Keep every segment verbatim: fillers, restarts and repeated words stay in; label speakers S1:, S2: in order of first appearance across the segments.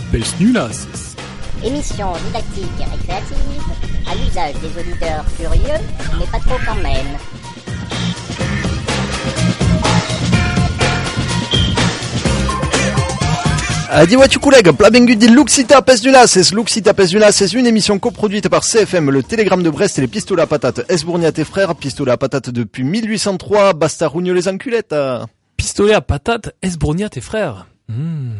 S1: Pesnulas.
S2: Émission didactique et récréative, à l'usage des auditeurs curieux, mais pas trop quand même.
S3: Adieu tu collègues, Plabengu dit Luxita Pesnulas, c'est Luxita Pesnulas, c'est une émission coproduite par C F M, le Télégramme de Brest et les Pistolets à Patate. Esbournia tes frères, Pistolets à Patate depuis mille huit cent trois, Bastarougno les enculettes.
S1: Pistolets à Patate, Esbournia tes frères. Mmh.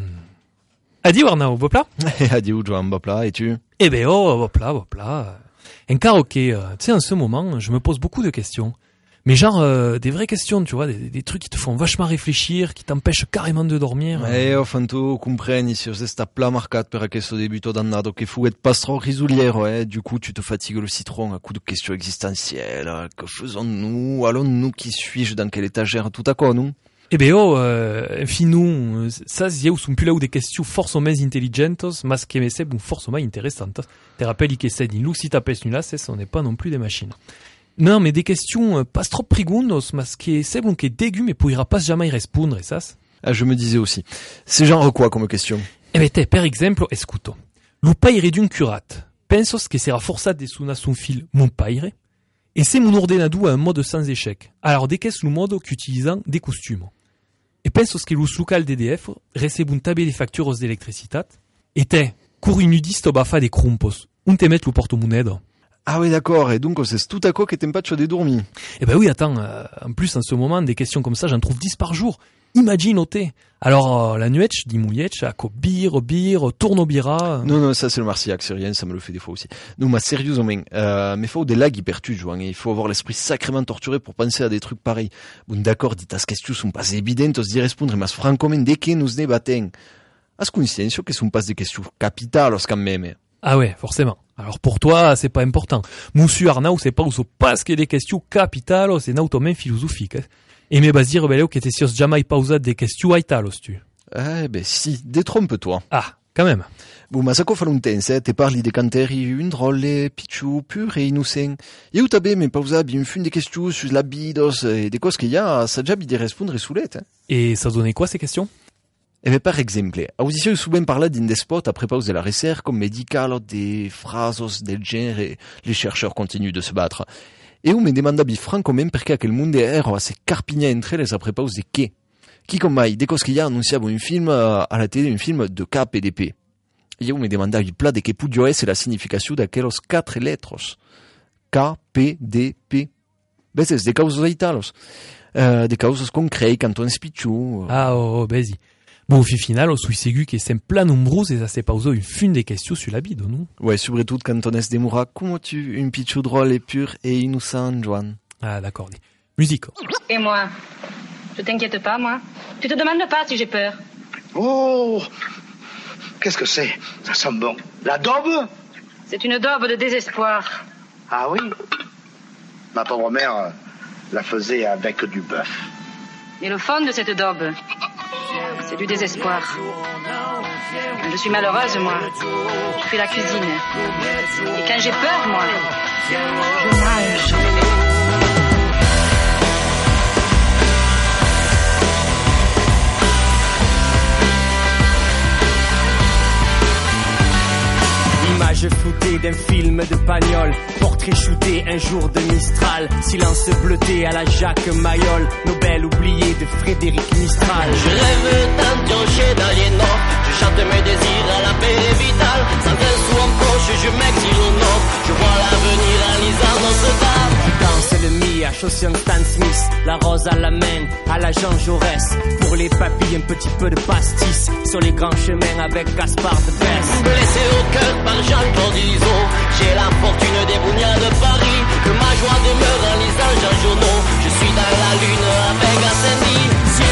S1: Adieu Arnaud, Bopla.
S3: Adieu Joan Bopla, et tu?
S1: Eh ben oh, Bopla, Bopla. Un karaoké, euh, tu sais, en ce moment, je me pose beaucoup de questions. Mais genre, euh, des vraies questions, tu vois, des, des trucs qui te font vachement réfléchir, qui t'empêchent carrément de dormir.
S3: Eh, oh, fanto, compreni, si c'est sta pla marcat per questo debuto dannato che fu et pastro risuliero, eh. Du coup, tu te fatigues le citron à coups de questions existentielles. Que faisons-nous? Allons-nous? Qui suis-je? Dans quelle étagère? Tout à quoi, nous?
S1: Eh ben oh, euh, finou, ça, eu sont plus là où des questions forcément intelligentes, mas que me semblent forcément intéressantes. Te rappelles que c'est ni Luxita Pesnulas, ce n'est pas non plus des machines. Non, mais des questions pas trop pregundos, mas que semblent que dégueu, mais pourra pas jamais y répondre, et ça?
S3: Ah, je me disais aussi. C'est genre quoi comme question?
S1: Eh ben, te, per exemple, escuto. Lu paire d'un curat. Pensos que sera forçat de sunar son fil mon paire, et c'est mon ordenado à un mode sans échec. Alors, de qu'est-ce le mode qu'utilisant des costumes? Et pensos que l'us local D D F recebe un tabé de factures d'électricité, et te, cour inudiste au bafa des crumpos, un te met le porte-monnaie.
S3: Ah oui, d'accord, et donc c'est tout à quoi que t'aimes pas de dormi.
S1: Eh ben oui, attends, euh, en plus en ce moment, des questions comme ça, j'en trouve dix par jour. Imagine, oté. Alors, euh, la nuetch, di mouilletch, à co bir, bir, tourno bira.
S3: Non, non, ça c'est le marsillac syrien, ça me le fait des fois aussi. Non, mais sérieusement, euh, mais faut des lags hyper tu, Joan, il faut avoir l'esprit sacrément torturé pour penser à des trucs pareils. Bon, d'accord, dit tas questions sont pas évidentes de répondre, mais francamente, dès que nous ne battons. As coïncidence que sont pas des questions capitales, quand même.
S1: Ah ouais, forcément. Alors pour toi, c'est pas important. Monsieur Arnaud, c'est pas où sont pas ce qu'il y a des questions capitales, c'est nautomen philosophique. Hein. Et mes basir beleu que t'es sios jamais pausat des questions aitalos tu.
S3: Eh ben si, détrompe-toi.
S1: Ah, quand même.
S3: Bon, ma sacco fa longtemps, te parli de canteri une drôle, pichou, pur et innocent. Et où t'as mais pausa bien fun des questions sur la bidos et des causes qu'il y a, ça déjà bien répondre soulette. Hein.
S1: Et ça donnait quoi ces questions?
S3: Eh bien, par exemple, audition souvent parla d'un des spots après pause de la recherche comme médical, des phrases, del genre, et les chercheurs continuent de se battre. Et où me demanda bi franco même perché quel monde ero a se carpigna entre les après pause de che. Qui comme mai, des causes qu'il y a annonciavo un film à la télé, un film de K P D P. Et où me demanda bi plat de che podio es la signification d'aquelos quatre lettres. K P D P. Ben, c'est des causes italos. Euh, des causes concrètes, quand on spicciu.
S1: Ah, oh, oh, besi. Bon, au final, on suit ségu que c'est plein nombreux et ça s'est pas une fune des questions sur la bide, non?
S3: Ouais, surtout quand on est démoura, comment tu, une pichou drôle et pure et innocent, Joan?
S1: Ah, d'accord. Musique.
S4: Et moi? Je t'inquiète pas, moi. Tu te demandes pas si j'ai peur.
S5: Oh! Qu'est-ce que c'est? Ça sent bon. La daube?
S4: C'est une daube de désespoir.
S5: Ah oui? Ma pauvre mère la faisait avec du bœuf.
S4: Et le fond de cette daube, c'est du désespoir. Je suis malheureuse, moi. Je fais la cuisine. Et quand j'ai peur, moi, je mange.
S6: Image floutée d'un film de Pagnol, portrait shooté un jour de Mistral, silence bleuté à la Jacques Mayol, Nobel oublié de Frédéric Mistral.
S7: Je rêve d'entoncher d'aliénant, je chante mes désirs à la paix vitale, sans un sou en poche, je m'exile au nord, je vois l'avenir en lisant dans ce bar.
S6: Danse le mi à Chaussyon Stan Smith, la rose à la main, à la Jean Jaurès, pour les papilles un petit peu de pastis, sur les grands chemins avec Gaspard de Besse.
S7: Blessé au cœur par Jean Cordizo, j'ai la fortune des bougnats de Paris, que ma joie demeure en lisant Jean Journaux, je suis dans la lune avec Ascendi.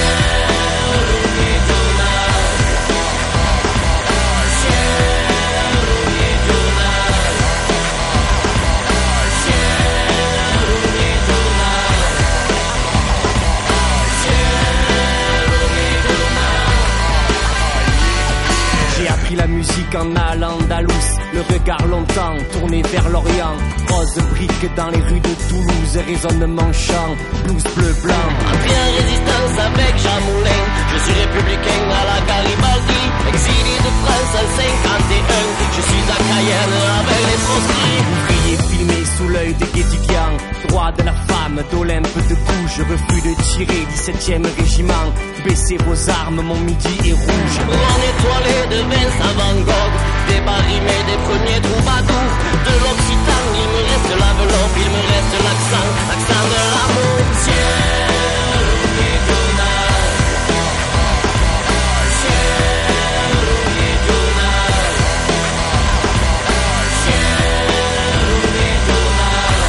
S6: La musique en allant d'Andalous, le regard longtemps tourné vers l'Orient. Rose brique dans les rues de Toulouse, résonnement chant, blouse bleu blanc.
S7: Bien résistance avec Jean Moulin, je suis républicain à la Garibaldi, exilé de France cent cinquante et un. Je suis à Cayenne avec les proscrits.
S6: Ouvrier filmé sous l'œil des guédiguians, droit de la femme d'Olympe de Gouges, refus de tirer, dix-septième régiment. Baissez vos armes, mon midi est rouge.
S7: Mon étoilé de Vincent Van Gogh, des barimés, des premiers troubadours. De l'Occitan, il me reste l'enveloppe, il me reste l'accent, l'accent de l'amour. Ciel méridional, ciel méridional, ciel méridional,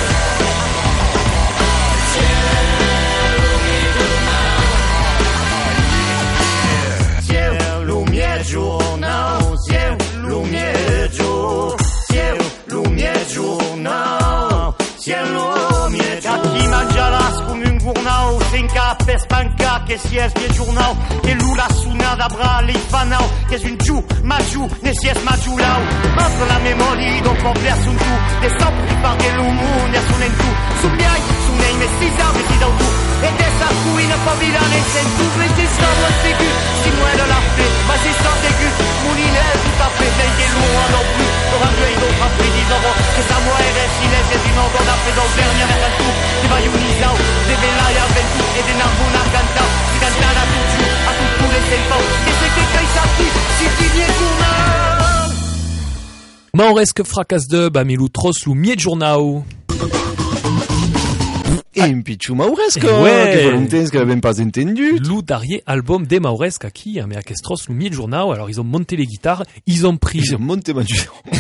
S7: ciel méridional.
S8: Cielo miedziornał, cielo miedzior, cielo miedziornał, cielo miedzior. Chi mangia las come un gurnau, senca per spanca, che si es miedziornau, che lula sunada bra li fanau, che es un giù, ma giù, ne si es ma giù lau. Entre la memoria, donc on perd son tout, des samples qui parlent de l'humour, ne son en tout. Subiai, sunei me sisa, me si dau tout. Et dessa ruina favila, ne sen tout, mais c'est ça, moi c'est gu, si moi de la fée, ma c'est ça aigu, moulinel, tout à fait, c'est qu'est loin non plus, pour un vieil d'autre après dix ans, que ça moi est reste, il est, c'est une encore d'après dans le dernier, avec un tout, qui va yunisau, des velaya, ventu, et des narbona canta, si cantana tout tu, à tout tous les selfos, et c'est que quand il s'appuie, si tu viens tournant.
S1: Mauresque fracas dub, amilou troslu miedjurnau.
S3: E un picciu mauresco,
S1: Eh ouais.
S3: che volontaires che n'avaient pas entendu.
S1: Lou Darrier, album des Mauresque à qui, mais à Kestros, miedjurnau. Alors ils ont monté les guitares, ils ont pris.
S3: Ils ont monté ma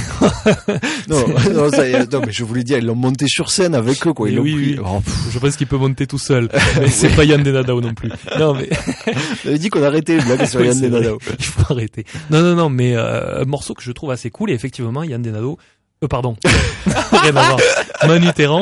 S3: non, non, ça, y est, non, mais je voulais dire, ils l'ont monté sur scène avec eux, quoi. Ils
S1: Et
S3: l'ont
S1: oui,
S3: pris.
S1: oui.
S3: Oh, pff,
S1: Je pense qu'il peut monter tout seul. Mais c'est pas Yann Denadao non plus. Non, mais.
S3: on avait dit qu'on arrêtait les blagues sur
S1: Oui,
S3: Yann
S1: c'est vrai.
S3: Denadao.
S1: Il faut arrêter. Non, non, non, mais euh, un morceau que je trouve assez cool, et effectivement, Yann Denado, euh, pardon, rien à voir, Manu Terran,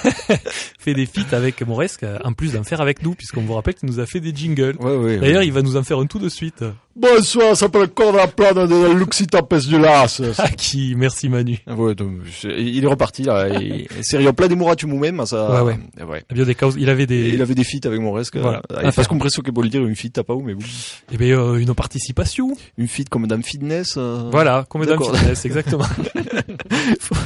S1: fait des feats avec Mauresque, en plus d'en faire avec nous, puisqu'on vous rappelle qu'il nous a fait des jingles.
S3: Ouais, ouais.
S1: D'ailleurs,
S3: ouais.
S1: il va nous en faire un tout de suite.
S9: Bonsoir, ça s'appelle Corde à plane de Luxitapes du Las.
S1: À qui? Merci Manu.
S3: Ah ouais, donc, je- il est reparti, là. Il- Sérieux, plein des mourats tu même, ça.
S1: Ouais, ouais.
S3: Eh ouais.
S1: Bien des causes. Il avait
S3: Et
S1: des,
S3: il avait des feats avec Mauresque.
S1: Voilà.
S3: Euh, Il fasse compresso che vuol dire une feat, t'as pas où, mais bon.
S1: eh ben, euh, une participation.
S3: Une feat comme Madame Fitness. euh,
S1: Voilà, comme Madame
S3: d'accord.
S1: Fitness, exactement.
S3: faut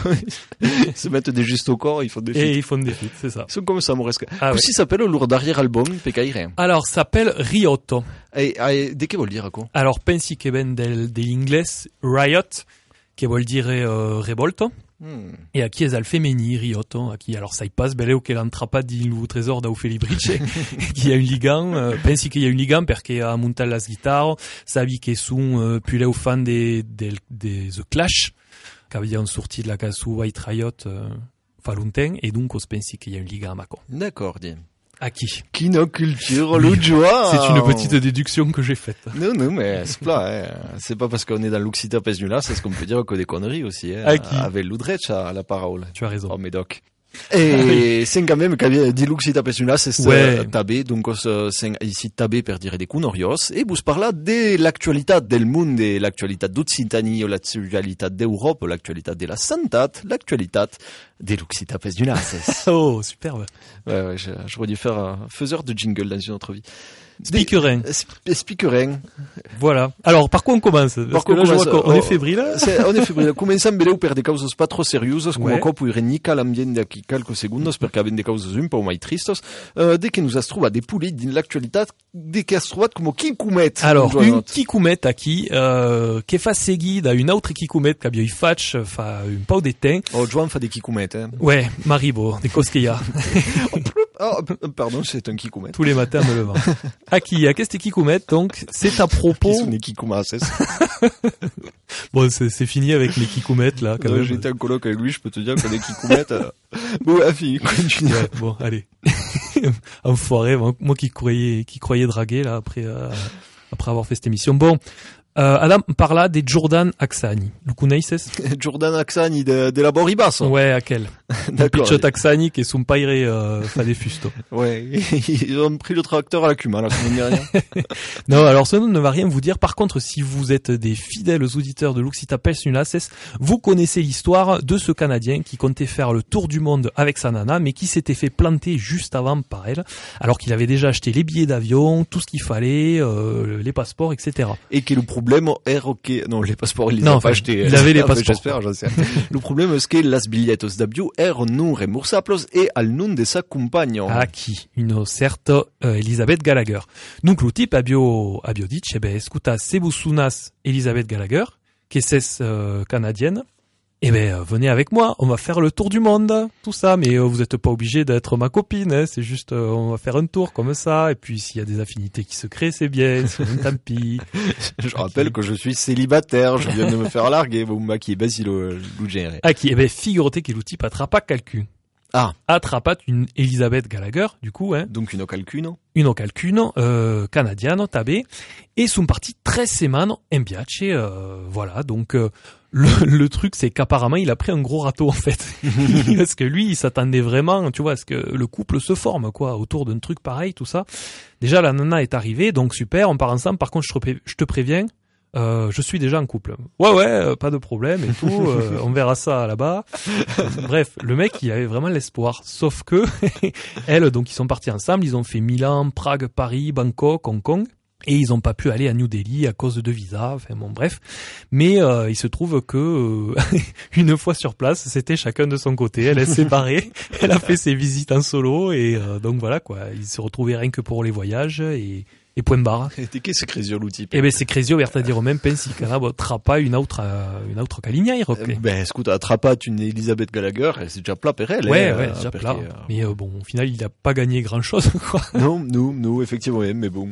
S3: se mettre des gestes au corps, ils font des feats.
S1: Et ils font des feats, c'est ça.
S3: Ils sont comme ça, Mauresque.
S1: Ah,
S3: Aussi s'appelle le lourd d'arrière album, Pecaire.
S1: Alors, ça s'appelle Riotto.
S3: Et, et, de che vuol dire, quoi?
S1: Alors, pensi che ben del, dell'inglese riot, che vuol dire euh, revolto,
S3: Hmm.
S1: e a chiesa al femminile riotto, a chi alors ça y passe beleu che l'entrappa di il trésor da Ophélie Brice, qui a une ligan, euh, pensi che y a une ligan perché ha montato las guitarre, sabi che son euh, puleu fan des des des The Clash, qu'avien sorti de la casu White Riot euh, fa longtemps, et donc on pensi qu'il y a une ligan a Mako.
S3: D'accord, dis.
S1: À qui?
S3: Kino culture, l'autre joie.
S1: C'est une petite déduction que j'ai faite.
S3: Non, non, mais c'est plat, hein. C'est pas parce qu'on est dans l'Occità Pesnula, c'est ce qu'on peut dire que des conneries aussi, hein.
S1: À qui?
S3: Avec l'Oudrech à la parole.
S1: Tu as raison.
S3: Oh, Médoc. E sen quand même che di Luxita Pesnula c'est
S1: Ouais.
S3: tabé donc os sen ici tabé per dire des cunorios e bus parla de l'actualità del mondo e l'actualità d'Occitanie l'actualità d'Europe l'actualità de la santat l'actualità de Luxita Pesnula.
S1: Oh, superbe.
S3: Ouais, ouais, j'aurais dû faire un faiseur de jingle dans une autre vie.
S1: Speakerin.
S3: Sp- Speakerin.
S1: Voilà. Alors, par quoi on commence? Parce
S3: Par
S1: que là,
S3: quoi
S1: je
S3: on
S1: vois
S3: commence?
S1: qu'on est
S3: Oh,
S1: fébrile.
S3: C'est, on est febrile. Cominciamo beleu per de causas pas trop seriosas, come
S1: Ouais.
S3: qua può irrenica l'ambiente qui quelques segundos, perché avem de causas un po' mai tristos, uh, de che nous as trouvat des poulies din l'actualità, de che has trouvat come Kinkumet.
S1: Alors,
S3: Joanot.
S1: une kikoumette à qui, euh, che fa seguir da une autre kikoumette qu'abbia i fatch, fa un pau de temps.
S3: Oh, Joan fa des Kikumet, hein.
S1: Ouais, Maribo, des coses qu'il y a.
S3: Oh, pardon, c'est un Kikumet.
S1: Tous les matins me levant. À qui, à qu'est-ce kikoumette, donc, c'est à propos.
S3: Qui sont des Kikumas, c'est ça.
S1: Bon, c'est, c'est fini avec les kikoumettes, là, quand
S3: Non,
S1: même.
S3: j'étais en coloc avec lui, je peux te dire que des Kikumet, euh... bon, la fille, continue.
S1: Ouais, bon, allez. Enfoiré, moi, moi qui croyais, qui croyais draguer, là, après, euh, après avoir fait cette émission. Bon. Euh, Adam parla de Jordan Aksani. Lu coneixes?
S3: Jordan Aksani de, de la Boribas.
S1: Ouais, à quel?
S3: D'accord.
S1: Pichot Aksani qui est son paire euh, fa des fusto.
S3: Ouais, ils ont pris le tracteur à la Cuma, là, comme on dit rien.
S1: Non, alors ce nom ne va rien vous dire. Par contre, si vous êtes des fidèles auditeurs de Luxita Pesnulaces, vous connaissez l'histoire de ce Canadien qui comptait faire le tour du monde avec sa nana, mais qui s'était fait planter juste avant par elle, alors qu'il avait déjà acheté les billets d'avion, tout ce qu'il fallait, euh, les passeports, et cetera.
S3: Et qui est le problème est que non les passeports ils les
S1: non,
S3: ont
S1: enfin,
S3: pas achetés.
S1: Il avait les
S3: Enfin,
S1: passeports.
S3: J'espère, j'en sais. Le problème est que las billetos d'avion erano non remboursables et al nom de sa compagne.
S1: A chi? Une certa uh, Elizabeth Gallagher. Donc le type abio abio dit, eh ben, escuta, se vous sunas Elizabeth Gallagher, qui est euh, canadienne, eh ben, euh, venez avec moi, on va faire le tour du monde, tout ça, mais euh, vous êtes pas obligé d'être ma copine, hein, c'est juste, euh, on va faire un tour comme ça, et puis s'il y a des affinités qui se créent, c'est bien, sinon tant pis.
S3: Je rappelle que je suis célibataire, je viens de me faire larguer, bon, ma qui est basilo, l'ugere.
S1: Ah, qui, eh ben, figurate que le type attrapa quelqu'un.
S3: Ah.
S1: Attrapat une Elizabeth Gallagher, du coup, hein.
S3: Donc une calcune.
S1: Une calcune, euh, canadienne, tabé, et sont partis très semaines en biace, euh, voilà, donc, euh, le, le truc, c'est qu'apparemment, il a pris un gros râteau, en fait. Parce que lui, il s'attendait vraiment, tu vois, à ce que le couple se forme, quoi, autour d'un truc pareil, tout ça. Déjà, la nana est arrivée, donc super, on part ensemble. Par contre, je te, pré- je te préviens, euh, je suis déjà en couple. Ouais, ouais, euh, pas de problème et tout, euh, on verra ça là-bas. Bref, le mec, il avait vraiment l'espoir. Sauf que, elle, donc, ils sont partis ensemble, ils ont fait Milan, Prague, Paris, Bangkok, Hong Kong. Et ils n'ont pas pu aller à New Delhi à cause de visa, enfin bon bref. Mais euh, il se trouve que euh, une fois sur place, c'était chacun de son côté. Elle est séparée, elle a fait ses visites en solo et euh, donc voilà quoi. Ils se retrouvaient rien que pour les voyages et, et point barre.
S3: Et che se cresio l'outil.
S1: Eh ben c'est cresio vertadiro même pensi che non trappa une autre une autre calignaire.
S3: Okay. Ben écoute, attrapa une Elizabeth Gallagher, c'est déjà plat pour elle.
S1: Ouais
S3: hein,
S1: ouais, c'est déjà plat.
S3: Euh...
S1: Mais euh, bon, au final, il a pas gagné grand chose quoi.
S3: Non, nous, nous effectivement, mais bon.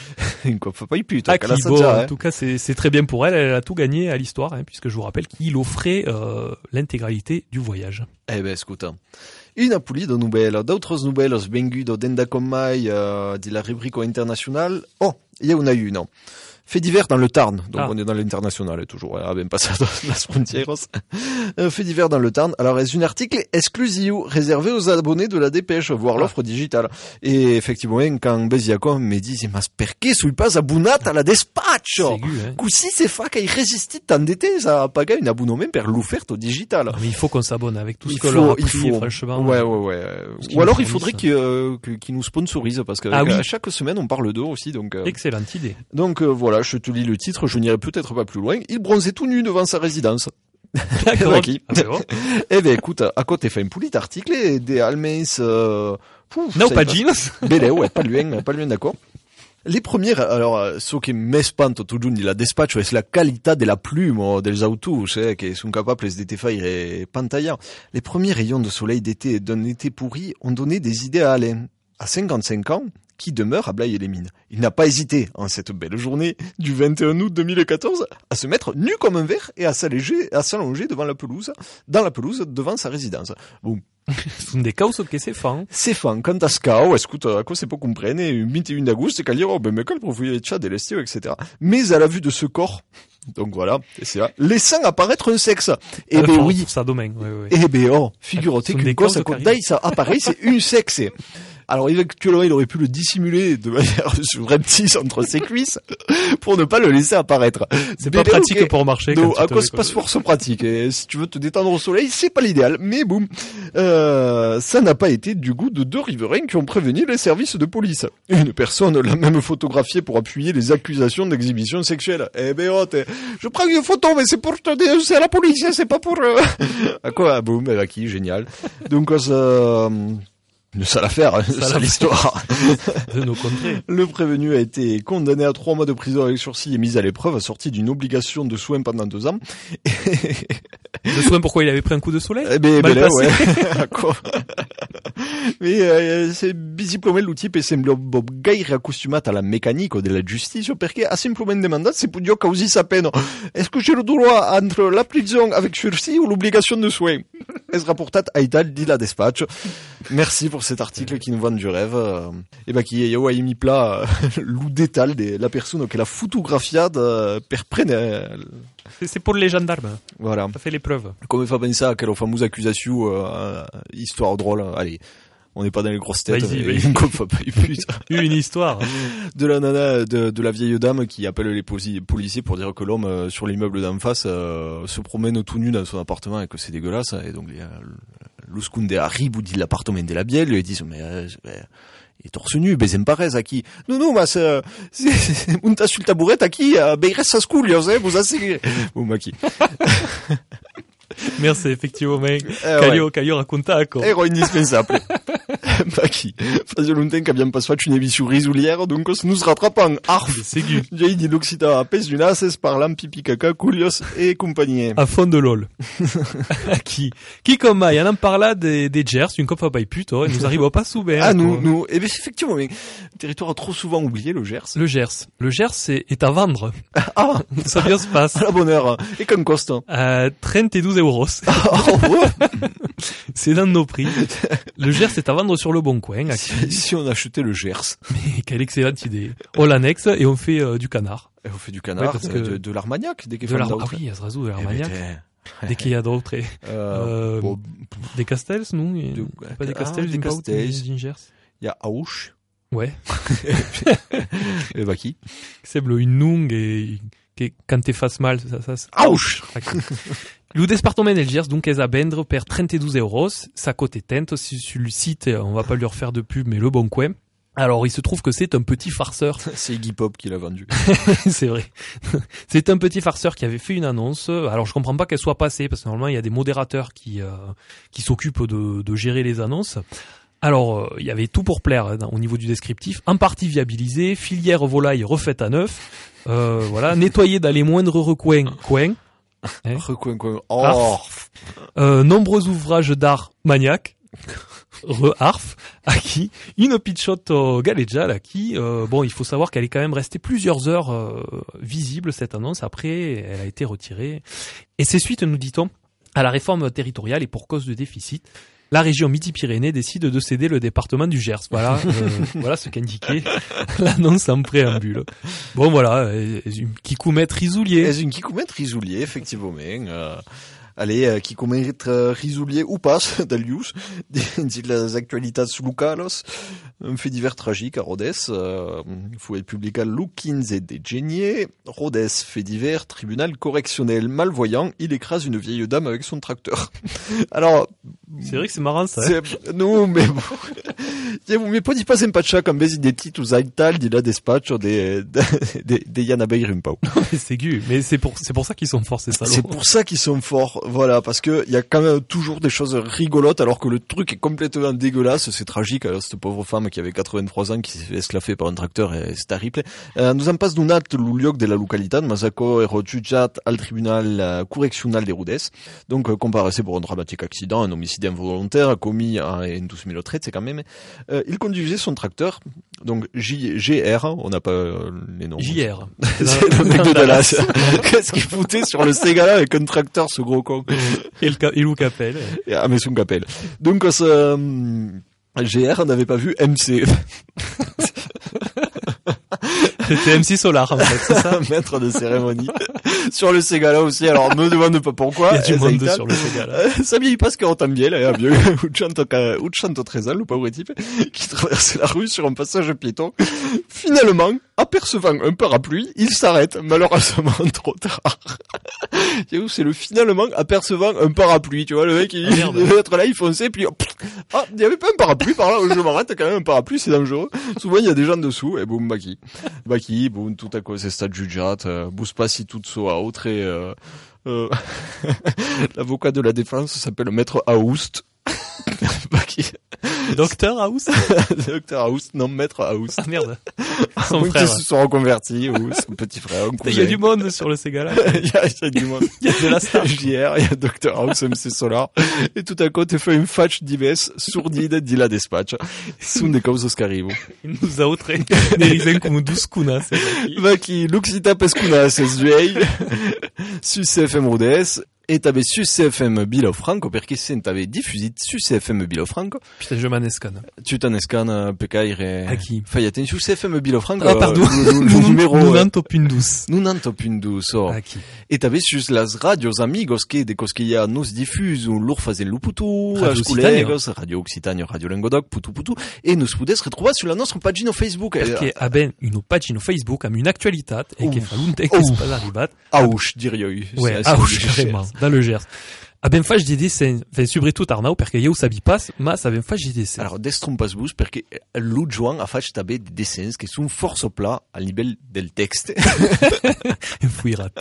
S3: Quoi, faut pas y plus,
S1: ah, qui, bon, déjà, en hein. tout cas, c'est, c'est très bien pour elle. Elle a tout gagné à l'histoire, hein, puisque je vous rappelle qu'il offrait euh, l'intégralité du voyage.
S3: Eh ben, scusa. Una pulida nouvelle, d'autres nouvelles vengudo denda con mai uh, de la rubrique internationale. Oh, il y en a une. Fait divers dans le Tarn, donc ah. on est dans l'international toujours, hein, même passé dans las frontières. Fait divers dans le Tarn. Alors, c'est un article exclusif réservé aux abonnés de la Dépêche, voire ah. l'offre digitale. Et effectivement, quand Besiaco me dit, ma perché sui pas abbonat alla Despaccio?
S1: Hein.
S3: Così se fa che resistit tant d'été à pagar un abonnement per l'offerta digitale.
S1: Mais il faut qu'on s'abonne avec tout ce
S3: il
S1: que
S3: faut,
S1: leur a pris,
S3: il faut.
S1: franchement.
S3: Ouais, ouais, ouais. Ou alors il faudrait qu'ils, euh, qu'ils nous sponsorisent, parce que
S1: ah, oui.
S3: chaque semaine on parle d'eux aussi, donc. Euh...
S1: Excellente idée.
S3: Donc euh, voilà, je te lis le titre, je n'irai peut-être pas plus loin. Il bronzait tout nu devant sa résidence.
S1: D'accord.
S3: Ah, bon. Eh ben écoute, à côté fait un poulit article des Almens. Euh...
S1: Pouf, no pagines.
S3: Belle, ouais, pas loin, pas loin, d'accord. Les premières, alors, ce qui m'espante tout d'un de la Despaccio es la qualité de la plume des autos, eh, qui sont capables de faire pantalla. Les premiers rayons de soleil d'été d'un été pourri ont donné des idées à Alain. À cinquante-cinq ans, qui demeure à Blaye-les-Mines. Il n'a pas hésité, en cette belle journée du vingt et un août deux mille quatorze, à se mettre nu comme un verre et à s'alléger, à s'allonger devant la pelouse, dans la pelouse, devant sa résidence. Bon.
S1: Sono des causes che si fan.
S3: Si fan, quand a scao, écoute, à quoi c'est pas comprendre, vingt et un d'agosto, c'est qu'à dire, oh, ben, mais quel profil de chat, de l'estio, et cetera. Mais à la vue de ce corps, donc voilà, c'est là, laissant apparaître un sexe. Et
S1: ah,
S3: ben oui.
S1: Ça domaine, oui, oui.
S3: Et ben, oh, figurez-vous qu'une gosse à côté d'ail, ça apparaît, c'est une sexe. Alors, éventuellement, il aurait pu le dissimuler de manière subreptice entre ses cuisses pour ne pas le laisser apparaître.
S1: C'est mais pas pratique okay. pour marcher.
S3: Non, à quoi c'est pas force pratique. Et si tu veux te détendre au soleil, c'est pas l'idéal. Mais boum, euh, ça n'a pas été du goût de deux riverains qui ont prévenu les services de police. Une personne l'a même photographié pour appuyer les accusations d'exhibition sexuelle. Eh ben, oh, t'es... je prends une photo, mais c'est pour te dénoncer à la police, c'est pas pour... Euh... à quoi? Boum, elle a qui? Génial. Donc, ça... Euh... Une sale affaire, une sale histoire.
S1: De nos contrées.
S3: Le prévenu a été condamné à trois mois de prison avec sursis et mis à l'épreuve, assorti d'une obligation de soins pendant deux ans.
S1: De soins pourquoi il avait pris un coup de soleil?
S3: Eh ben, ben là, ouais. Mais euh, c'est visiblement l'outil per sembra gaire accostumato alla meccanica della giustizia perché ha simplement demandé se podia causer sa peine. Est-ce que j'ai le droit entre la prison avec sursis ou l'obligation de soins? Es rapportat a Ital di la Despaccio. Merci pour cet article qui nous vend du rêve. Et ben qui a mis plat l'ou détal de la personne che l'ha fotografiata per prendere.
S1: C'est pour les gendarmes.
S3: Voilà.
S1: Ça fait l'épreuve.
S3: Come fa penser à quelle fameuse accusation, euh, histoire drôle. Allez. On n'est pas dans les grosses têtes.
S1: Vas-y,
S3: mais
S1: vas-y.
S3: Faut pas y plus.
S1: Une histoire.
S3: De la nana, de, de la vieille dame qui appelle les posi- policiers pour dire que l'homme euh, sur l'immeuble d'en face euh, se promène tout nu dans son appartement et que c'est dégueulasse. Et donc, l'uscunde arrive ou dit l'appartement de la bielle, lui disent, mais, euh, Et torse nu, bezem parez, aki. Non, non, mas, euh, c'est, c'est, munta sul tabouret, aki, euh, beires sa scoulioz, eh, vous assez, bon, maki.
S1: Merci, effectivement.
S3: Eh,
S1: Caio,
S3: ouais.
S1: Caio racconta, quoi.
S3: Ero indispensable. Maki. Fazia longtemps qu'abbiamo pas fait une émission risulière, donc nous rattrapons. Arf.
S1: C'est gu.
S3: J'ai dit l'Occità à pes d'une asses, parlant pipi caca, coulios et compagnie.
S1: À fond de lol. qui, qui comme mai, on en parla des, des Gers, une coppa by puto, et nous arrivons pas sous bien.
S3: Ah, nous, nous, eh bien, effectivement, mais, territoire trop souvent oublié, le Gers.
S1: Le Gers. Le Gers est, est à vendre.
S3: Ah.
S1: Ça bien se passe.
S3: À la bonne heure. Et comme coste.
S1: Euh, trente-deux euros.
S3: Oh, ouais.
S1: C'est dans nos prix. Le Gers est à vendre sur le bon coin.
S3: Si, si on achetait le Gers.
S1: Mais quelle excellente idée. On l'annexe et on fait euh, du canard.
S3: Et on fait du canard,
S1: ouais, parce que
S3: de, de l'Armagnac, dès qu'il
S1: de l'Ar- Ah oui, à Zrazou, de l'Armagnac.
S3: Eh
S1: Dès qu'il y a d'autres. Et,
S3: euh,
S1: euh,
S3: bon,
S1: des Castels, non? Et,
S3: de,
S1: pas des
S3: ah,
S1: Castels,
S3: des
S1: d'une part,
S3: Castels.
S1: d'une Gers.
S3: Il y a Auch.
S1: Ouais.
S3: Et bah qui?
S1: C'est bleu, une nung et, que quand t'es face mal, ça, ça, ça.
S3: Auch!
S1: Le département del Gers, donc, est à vendre per trente-deux euros. Ça cote est tente. Sur le site, on va pas lui refaire de pub, mais le bon coin. Alors, il se trouve que c'est un petit farceur.
S3: C'est Iggy Pop qui l'a vendu.
S1: C'est vrai. C'est un petit farceur qui avait fait une annonce. Alors, je comprends pas qu'elle soit passée, parce que normalement, il y a des modérateurs qui, euh, qui s'occupent de, de gérer les annonces. Alors, euh, il y avait tout pour plaire, hein, au niveau du descriptif. En partie viabilisé, filière volaille refaite à neuf, euh, voilà, nettoyer dans les moindres recoins, coins. Hein.
S3: Recoin, coin. Oh!
S1: Euh, nombreux ouvrages d'art maniaque. Re-arf, à qui une pitchot galéja, à qui euh, bon, il faut savoir qu'elle est quand même restée plusieurs heures euh, visible cette annonce. Après, elle a été retirée. Et c'est suite, nous dit-on, à la réforme territoriale et pour cause de déficit, la région Midi-Pyrénées décide de céder le département du Gers. Voilà, euh, voilà ce qu'indiquait l'annonce en préambule. Bon, voilà, euh, une Kikoumette Risoulier.
S3: C'est une Kikoumette Risoulier, effectivement. Euh... Allez, euh, qui commettre euh, risoulier ou pas, d'Alius, dit les actualités locales, un fait divers tragique à Rodez, euh, faut publier Loukins et des géniers, Rodez, fait divers, tribunal correctionnel, malvoyant, il écrase une vieille dame avec son tracteur. Alors,
S1: c'est vrai que c'est marrant ça.
S3: C'est, hein. Non, mais bon. Mais pas dit pas sympathique comme des identités ou zaital, dit là despacho des, des, des Yanabei Rimpau.
S1: C'est gu, mais c'est pour, c'est pour ça qu'ils sont forts, ces salauds.
S3: C'est pour ça qu'ils sont forts. Voilà, parce que il y a quand même toujours des choses rigolotes, alors que le truc est complètement dégueulasse. C'est tragique. Alors, cette pauvre femme qui avait quatre-vingt-trois ans, qui s'est fait esclaffer par un tracteur, et c'est terrible. Euh, nous en passe d'un acte l'uliok de la localité, Masako et rejudgat al tribunal correctionnel des Rodez. Donc, euh, comparaissé pour un dramatique accident, un homicide involontaire commis en douze mille treize, c'est quand même. Euh, il conduisait son tracteur, donc J G R, on n'a pas euh, les noms.
S1: J R.
S3: C'est le mec de Dallas. Qu'est-ce qu'il foutait sur le Ségala avec un tracteur, ce gros con?
S1: Et le, et le Capel.
S3: Ah, mais son Capel. Donc, ce, euh, G R, on n'avait pas vu M C.
S1: C'était M C Solar, en fait, c'est ça?
S3: Maître de cérémonie. Sur le Ségala aussi, alors me demande pas pourquoi.
S1: Il y a du monde sur le Ségala.
S3: Ça vieillit pas ce qu'on entend bien, là, vieux, Uchanto Trezal, le pauvre type, qui traversait la rue sur un passage piéton. Finalement, apercevant un parapluie, il s'arrête, malheureusement trop tard. C'est le finalement apercevant un parapluie, tu vois, le mec, il,
S1: ah,
S3: il devait être là, il fonçait, puis, oh, ah, il y avait pas un parapluie par là, je m'arrête, quand même, un parapluie, c'est dangereux. Souvent, il y a des gens dessous, et boum, baki. Baki, boum, tout à coup, c'est stade jujat, euh, bousse pas si tout so à autre, et, euh, euh, l'avocat de la défense s'appelle Maître Aoust. Baki.
S1: Docteur House?
S3: Docteur House, non, Maître House.
S1: Ah merde. Son
S3: oui,
S1: frère.
S3: Qui se sont reconvertis, ou son petit frère.
S1: Il y a du monde sur le Ségala.
S3: Il y, y a du monde.
S1: Il y a de la star.
S3: J R, il y a Docteur House, M C Solar. Et tout à coup, tu fais une fatch dives, sourdide, di la despatch. Soon des causes Oscarivo.
S1: Il nous a outré. Nerizen comme douze kunas.
S3: Vaki, Luxita Pescuna, c'est Zuei. Sus C F M Rodez. Et t'avais su C F M Bilo Franco, perché sen t'avais diffusé su C F M Bilo Franco.
S1: Putain, je m'en escane.
S3: Tu t'en escanes, Pekaire et...
S1: À qui?
S3: Fayaten, su C F M Bilo Franco.
S1: Ah, pardon.
S3: Le, le, le numéro...
S1: Nous n'en topune douce.
S3: Nous n'en topune douce, oh.
S1: À qui?
S3: Et t'avais su las radios amigos que de cos que ya nous diffuse, ou l'our faisait le putu,
S1: Radio
S3: Occitania, Radio Occitania, Radio Languedoc, putu putu, et nous pouvons se retrouver sur la notre page Facebook.
S1: Perché a ben une page Facebook am une actualitat, et che fa l'unte che se pas arribat.
S3: Auch, dirais-je.
S1: Ouais, Auch, carrément, dans le Gers. Ah ben faig des dessins, enfin sobretot Arnau, perché io sabi pas, ma saben faig des dessins.
S3: Alors, destrompas vos, perché l'U Joan a fatto també des dessins che sono força pla al livello del text.
S1: Fuirat.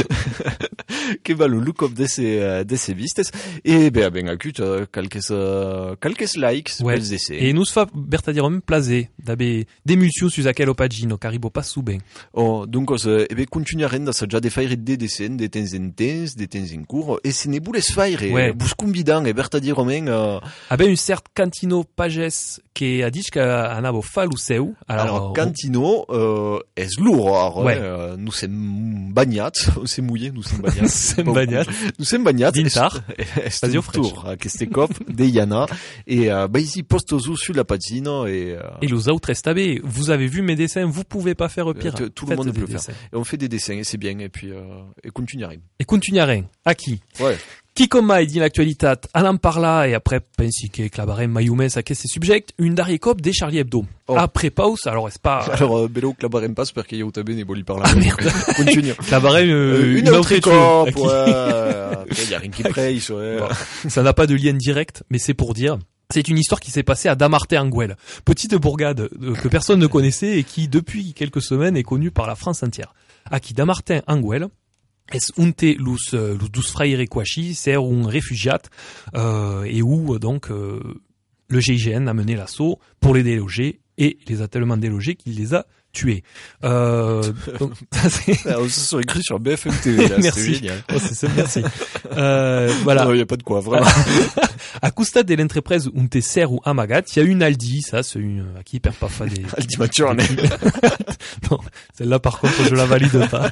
S3: Che va lo look of desse, desse vistes. E ben, ben acut, calques, calques likes,
S1: Ouais.
S3: pels dessins.
S1: E nos fa vertadierament plaze, d'abe d'emotion sus aquel pagino, caribo pas su ben.
S3: Oh, donc, e ben, continuarem da già de faire des dessins, de temps en temps, de temps en cours, e se ne voulez faire,
S1: Ouais.
S3: bus convidant, e vertadierament, uh,
S1: Ah ben un cert Cantino Pages che a dit qu'anavo fa lo seu.
S3: Alors,
S1: Alors,
S3: Cantino, euh, est lourd,
S1: Ouais.
S3: euh, nous sommes bagnats, nous sommes mouillés, nous sommes bagnats.
S1: Nous sommes bagnats.
S3: Nous sommes bagnats.
S1: Dintar.
S3: C'est
S1: Vas-y,
S3: un
S1: au fraîche.
S3: tour, à Kestekov, de Yana, et, euh, bah, ici, postozu sur la patine, et, euh,
S1: et los autres tabe, vous avez vu mes dessins, vous pouvez pas faire pire.
S3: tout- tout le
S1: Faites
S3: monde
S1: des
S3: peut le faire.
S1: dessins.
S3: et on fait des dessins, et c'est bien, et puis, euh, et continuarem.
S1: Et continuarem. A qui?
S3: Ouais.
S1: Qui comme mai dit l'actualitat, en parla et après pensi que clabarem maiumes a questi subject, une darrière cop des Charlie Hebdo.
S3: Oh.
S1: Après pause, alors est-ce pas
S3: Alors, euh, bello, clabarem pas, parce qu'il y a Otabe, n'est boli par là.
S1: Ah, merde.
S3: Continue.
S1: clabarem euh,
S3: Euh,
S1: une,
S3: une autre
S1: autre
S3: cop,
S1: chose.
S3: ouais. Il y a rien qui presse, ouais.
S1: Bon. Ça n'a pas de lien direct, mais c'est pour dire. C'est une histoire qui s'est passée à Damartin-Anguel, petite bourgade euh, que personne ne connaissait et qui, depuis quelques semaines, est connue par la France entière. À qui Damartin-Anguel, es unte lus, euh, lus dus fraire quachi, c'est un réfugiat, euh, et où, euh, donc, euh, le G I G N a mené l'assaut pour les déloger, et les a tellement délogés qu'il les a tués. Euh, donc, ça, c'est-
S3: Alors, ça serait écrit sur B F M T V, là.
S1: Merci.
S3: C'est génial.
S1: Oh, c'est ça, merci. Euh, voilà.
S3: Non, il y a pas de quoi, vraiment.
S1: À Custad de l'entreprise un te ser ou amagat, il y a une Aldi, ça, c'est une, à qui perd parfois des...
S3: Aldi Maturne.
S1: Non, celle-là, par contre, je la valide pas.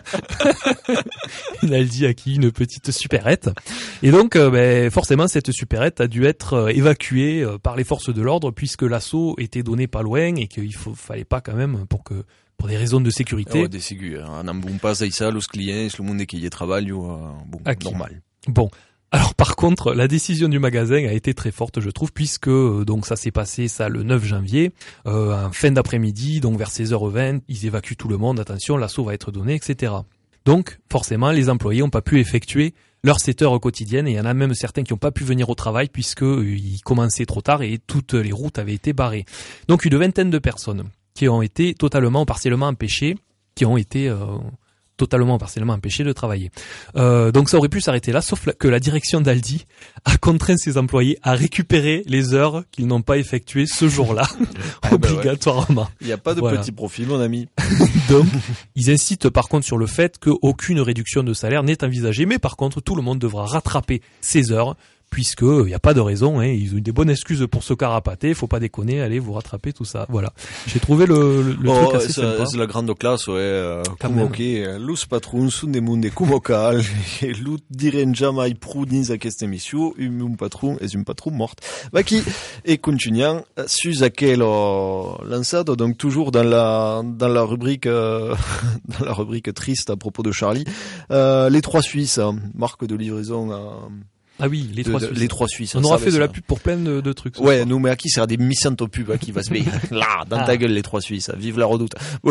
S1: Une Aldi à qui une petite supérette. Et donc, euh, ben, forcément, cette supérette a dû être euh, évacuée euh, par les forces de l'ordre puisque l'assaut était donné pas loin et qu'il faut, fallait pas quand même pour que, pour des raisons de sécurité.
S3: Oh, des ségus. Un bon pas, ça, los clients, le monde qui y travaille, euh, bon,
S1: À qui
S3: normal.
S1: Bon. Alors par contre, la décision du magasin a été très forte, je trouve, puisque euh, donc ça s'est passé ça le neuf janvier, euh, en fin d'après-midi, donc vers seize heures vingt, ils évacuent tout le monde, attention, l'assaut va être donné, et cetera. Donc forcément, les employés n'ont pas pu effectuer leurs sept heures quotidiennes, et il y en a même certains qui n'ont pas pu venir au travail puisque euh, ils commençaient trop tard et toutes les routes avaient été barrées. Donc une vingtaine de personnes qui ont été totalement ou partiellement empêchées, qui ont été... Euh, totalement ou partiellement empêchés de travailler. Euh, donc ça aurait pu s'arrêter là, sauf que la direction d'Aldi a contraint ses employés à récupérer les heures qu'ils n'ont pas effectuées ce jour-là,
S3: Ah, bah ouais.
S1: obligatoirement.
S3: Il n'y a pas de
S1: Voilà.
S3: petit profit, mon ami.
S1: Donc, ils insistent par contre sur le fait qu'aucune réduction de salaire n'est envisagée, mais par contre, tout le monde devra rattraper ses heures, puisque il n'y a pas de raison, hein, ils ont eu des bonnes excuses pour se carapater, faut pas déconner, allez vous rattraper tout ça. Voilà. J'ai trouvé le, le, le
S3: Oh,
S1: truc assez
S3: c'est
S1: sympa.
S3: c'est la grande classe, ouais. Euh,
S1: Quand
S3: comme
S1: même.
S3: ok, lus patron, sun de munde kumocal, et lut diren jamais prou dins aquesta emissió, un patron és un patron mort. Bah qui, et continuant, sus aquel oh, lançado, donc toujours dans la, dans la rubrique, euh, dans la rubrique triste à propos de Charlie, euh, les trois Suisses, hein, marque de livraison, euh,
S1: Ah oui, les
S3: de-
S1: trois
S3: de-
S1: Suisses.
S3: les trois Suisses.
S1: On aura
S3: ça,
S1: fait de
S3: ça.
S1: la pub pour plein de, de trucs. ce
S3: Ouais,
S1: soir.
S3: nous, mais à qui sera des missantes pubs, hein, qui va se payer. Là, dans ta
S1: Ah.
S3: gueule, les trois Suisses. Vive la redoute.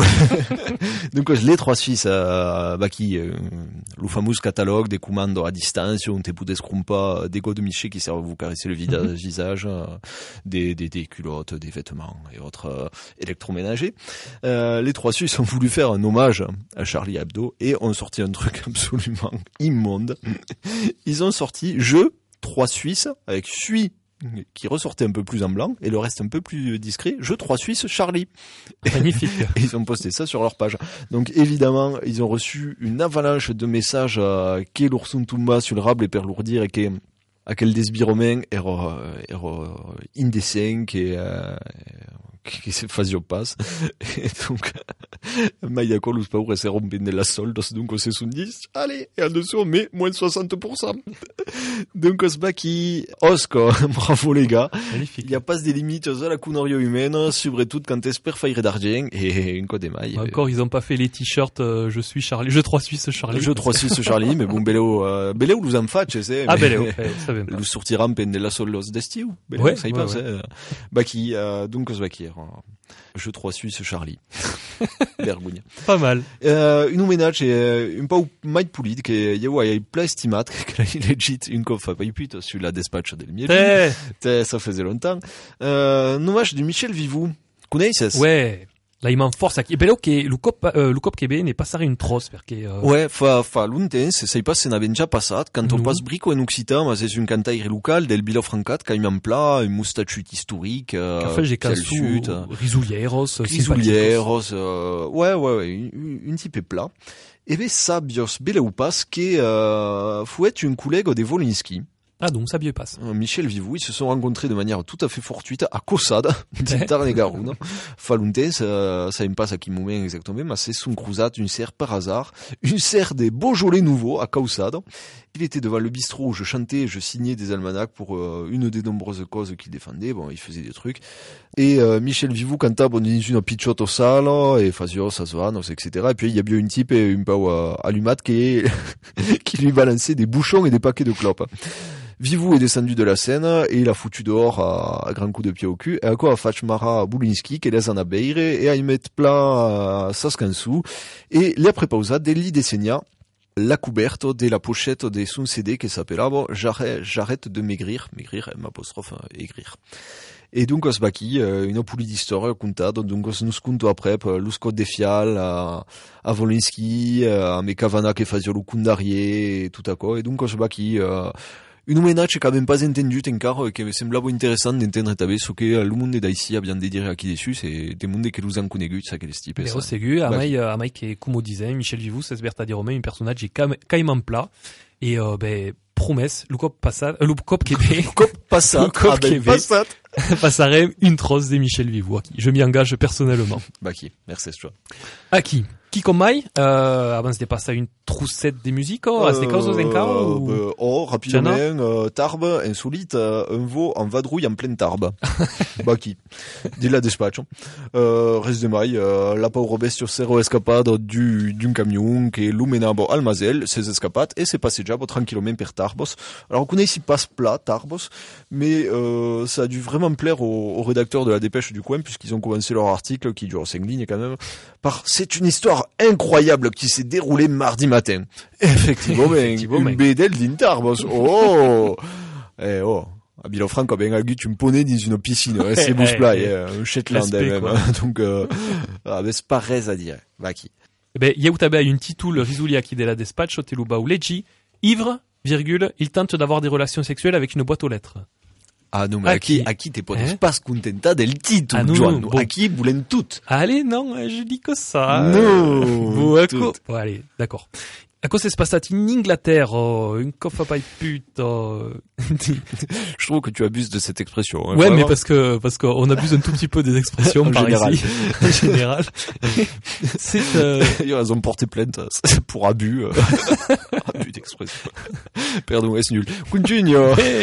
S3: Donc, les trois Suisses, euh, bah, qui, euh, le fameux catalogue des commandes à distance, on te peut pas des godes de miché qui servent à vous caresser le vida-
S1: Mhm.
S3: visage, euh, des, des, des culottes, des vêtements et autres euh, électroménagers. Euh, les trois Suisses ont voulu faire un hommage à Charlie Hebdo et ont sorti un truc absolument immonde. Ils ont sorti jeu trois Suisses avec Sui qui ressortait un peu plus en blanc et le reste un peu plus discret, jeu trois Suisses Charlie.
S1: Magnifique.
S3: Et ils ont posté ça sur leur page. Donc évidemment, ils ont reçu une avalanche de messages euh, qu'est l'ourson tumba sur le rable et per lourdir et qu'est à quel desbiromen ero ero indecent qui euh, qui se fazio pas. Et donc mai d'accord los pauvres se rompen de las soldos donc on se sont dit allez et en dessous on met moins de soixante pour cent. Donc on se bat qui osco bravo les gars.
S1: Magnifique.
S3: Il y a pas des limites à la cunorio humaine, surtout quand t'espères faire d'argent et une code maille.
S1: Encore, ils ont pas fait les t-shirts euh, je suis Charlie, je trois Suisses Charlie.
S3: Je trois six Charlie, mais bon, Beleo, euh, Beleo nous en fait, tu sais.
S1: Ah,
S3: mais-
S1: Beleo, ouais, ça va pas.
S3: Nous sortirons peine de la solos d'estiu. Beleo,
S1: Ouais,
S3: ça y
S1: ouais,
S3: passe,
S1: ouais.
S3: hein. Bah, qui, euh, donc, ce qui, je trois Suisses Charlie. vergogne.
S1: Pas mal.
S3: Uh, un homenatge e un pau mai polit che io hai pla estimat che è legit un cop fa pas put sulla despatch del mio.
S1: Eh.
S3: Te, ça faisait longtemps. Uh, un hommage de Michel Vivou. Coneixes?
S1: Ouais. La iman forza che bello che lo cop uh, lo cop che bene passare un tros perché uh...
S3: Ouais, fa fa longtemps, sai pas se n'avait déjà passat quand on
S1: no.
S3: passe brico en occitan, mais c'est une cantaire local del Bilo Francat qui a mis en plat un moustatut historique euh,
S1: Café j'ai cassou risulieros
S3: risulieros euh, ouais ouais ouais une, une type plat. Et ben ça bios beleu pas que euh, fouet une collègue de Wolinski.
S1: Ah donc ça bien passe.
S3: Michel Vivou, ils se sont rencontrés de manière tout à fait fortuite à Cossade, de Tarn-et-Garonne. Fa longtemps, ça, ça me passe à qui moment exactement, mais c'est son croisade, une serre par hasard, une serre des Beaujolais nouveaux à Caussade. Il était devant le bistrot où je chantais, je signais des almanachs pour euh, une des nombreuses causes qu'il défendait. Bon, il faisait des trucs. Et euh, Michel Vivou canta bon, dans une pichotte au sale, et Fazio, Sazvan, et cetera. Et puis il y a bien une type et une pau euh, allumate qui, qui lui balançait des bouchons et des paquets de clopes. Vivou est descendu de la scène et il a foutu dehors à, à grands coups de pied au cul. Et à quoi a Fachmara Boulinski qui les en a beire et a y mettre plat à Saskansou. Et les prépausat degli desegna la couberto de la pochette de son C D qui s'appelait bon, j'arrête, j'arrête de maigrir, maigrir, m'apostrophe, aigrir. Et donc, os baki, une pouli d'histoire contado, donc os nous conto après, l'usco de fial, à, à Wolinski, à Mekavana qui faisait le kundarié, et tout à quoi. Et donc, os baki, euh, un homenatge quand même pas entendu encore, que me semblava intéressant d'entendre taber ce que le monde d'ici a bien de dire à qui dessus, c'est des mondes que nous en connaissons, ça que les types.
S1: Però segu, a mai, a mai che, come disait, Michel Vivou, c'est verta di Romain, un personnage caïman plat, et, euh, ben, promesse, le cop passat, euh, le cop québé.
S3: Le cop passat.
S1: Le cop
S3: ah, ben,
S1: québé.
S3: Passat.
S1: Passerait une trosse de Michel Vivou, à qui je m'y engage personnellement.
S3: Bah, qui? Merci, toi.
S1: À qui? Qui comme mai, euh, abans de passer une troussette de musique, oh, euh, des causes encara, ou?
S3: Euh, oh, rapidement, euh, Tarbes, insolite, euh, un veau en vadrouille en pleine Tarbes. Bah, qui? Dis la dispatch. Euh, reste de mai, euh, la pauvre bestia zéro escapade du, d'un camion, qui l'umenabo almazel, ses escapades, et c'est passé déjà, tranquillement per Tarbes. Alors, on connaît ici passe plat, Tarbes, mais, euh, ça a dû vraiment plaire aux, aux rédacteurs de la dépêche du coin, puisqu'ils ont commencé leur article, qui dure cinq lignes quand même, par c'est une histoire incroyable qui s'est déroulée mardi matin. Effectivement, une bédelle d'Intarbos. Oh! Eh, oh. À Bilofranco, ben, tu me ponais dans une piscine, hein, c'est Bousplay, un Shetland, même. Donc, euh, ah, ben, c'est pas res à dire. Va qui?
S1: Eh ben, y'a utabe une titoule risoulia qui de la dispatch, teluba ou leggi, ivre, virgule, il tente d'avoir des relations sexuelles avec une boîte aux lettres.
S3: Ah non, mais à qui, à qui t'es pas hein? Pas contenta del titre,
S1: ah,
S3: Joan.
S1: Bon.
S3: À qui voulaient toutes?
S1: Allez, non, je dis que ça.
S3: Non.
S1: Bon, à quoi? Bon, allez, d'accord. À quoi c'est se passe in Inglaterre, oh, une coffre pas pute, oh.
S3: Je trouve que tu abuses de cette expression. Hein,
S1: ouais,
S3: vraiment.
S1: mais parce que, parce qu'on abuse un tout petit peu des expressions
S3: en
S1: par
S3: général.
S1: ici. En général. C'est, euh...
S3: Ils ont porté plainte pour abus, euh... abus d'expression. Pardon, c'est nul. Continue.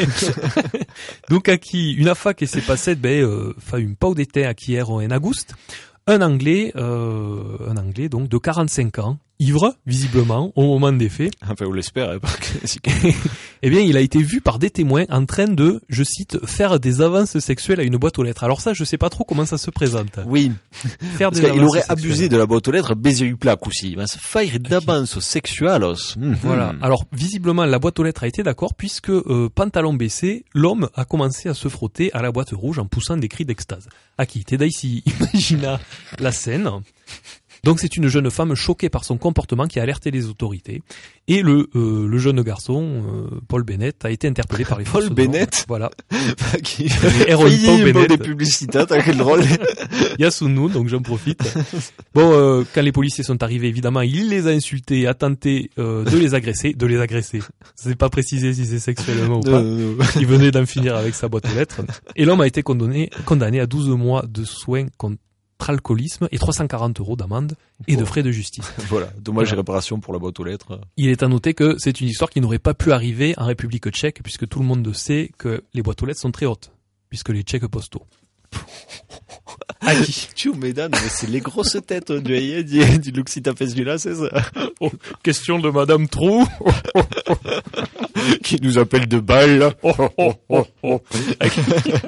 S1: Donc, à qui, une affaire qui s'est passée, ben, euh, fa une pau d'été à qui hier en Auguste. Un Anglais, euh, un Anglais, donc, de quarante-cinq ans, ivre, visiblement, au moment des faits.
S3: Enfin, on l'espère, hein, parce que...
S1: Eh bien, il a été vu par des témoins en train de, je cite, faire des avances sexuelles à une boîte aux lettres. Alors ça, je sais pas trop comment ça se présente.
S3: Oui.
S1: Faire
S3: parce
S1: des
S3: qu'il aurait
S1: sexuelles.
S3: abusé de la boîte aux lettres, baiser du plaque aussi. Mais faire d'avances sexuelles. Mmh.
S1: Voilà. Alors, visiblement, la boîte aux lettres a été d'accord puisque, euh, pantalon baissé, l'homme a commencé à se frotter à la boîte rouge en poussant des cris d'extase. À qui Teda ici imagina la scène. Donc c'est une jeune femme choquée par son comportement qui a alerté les autorités. Et le euh, le jeune garçon, euh, Paul Bennett, a été interpellé par les forces
S3: Paul Bennett.
S1: Voilà.
S3: Qui
S1: héroïne Paul Bennett.
S3: Des publicités, t'as quel drôle.
S1: Il y a sous nous, donc j'en profite. Bon, euh, quand les policiers sont arrivés, évidemment, il les a insultés, a tenté euh, de les agresser, de les agresser. C'est pas précisé si c'est sexuellement ou pas.
S3: Non, non.
S1: Il venait d'en finir avec sa boîte aux lettres. Et l'homme a été condamné, condamné à douze mois de soins contre alcoolisme et trois cent quarante euros d'amende et de frais de justice.
S3: Voilà, dommage
S1: voilà.
S3: Et réparation pour la boîte aux lettres.
S1: Il est à noter que c'est une histoire qui n'aurait pas pu arriver en République tchèque puisque tout le monde sait que les boîtes aux lettres sont très hautes puisque les tchèques postaux. À qui?
S3: Tu m'étonnes, mais c'est les grosses têtes du Haye, du, du Luxitapes du là, c'est ça?
S1: Oh, question de Madame Trou.
S3: Qui nous appelle de balle. Oh, oh, oh, oh.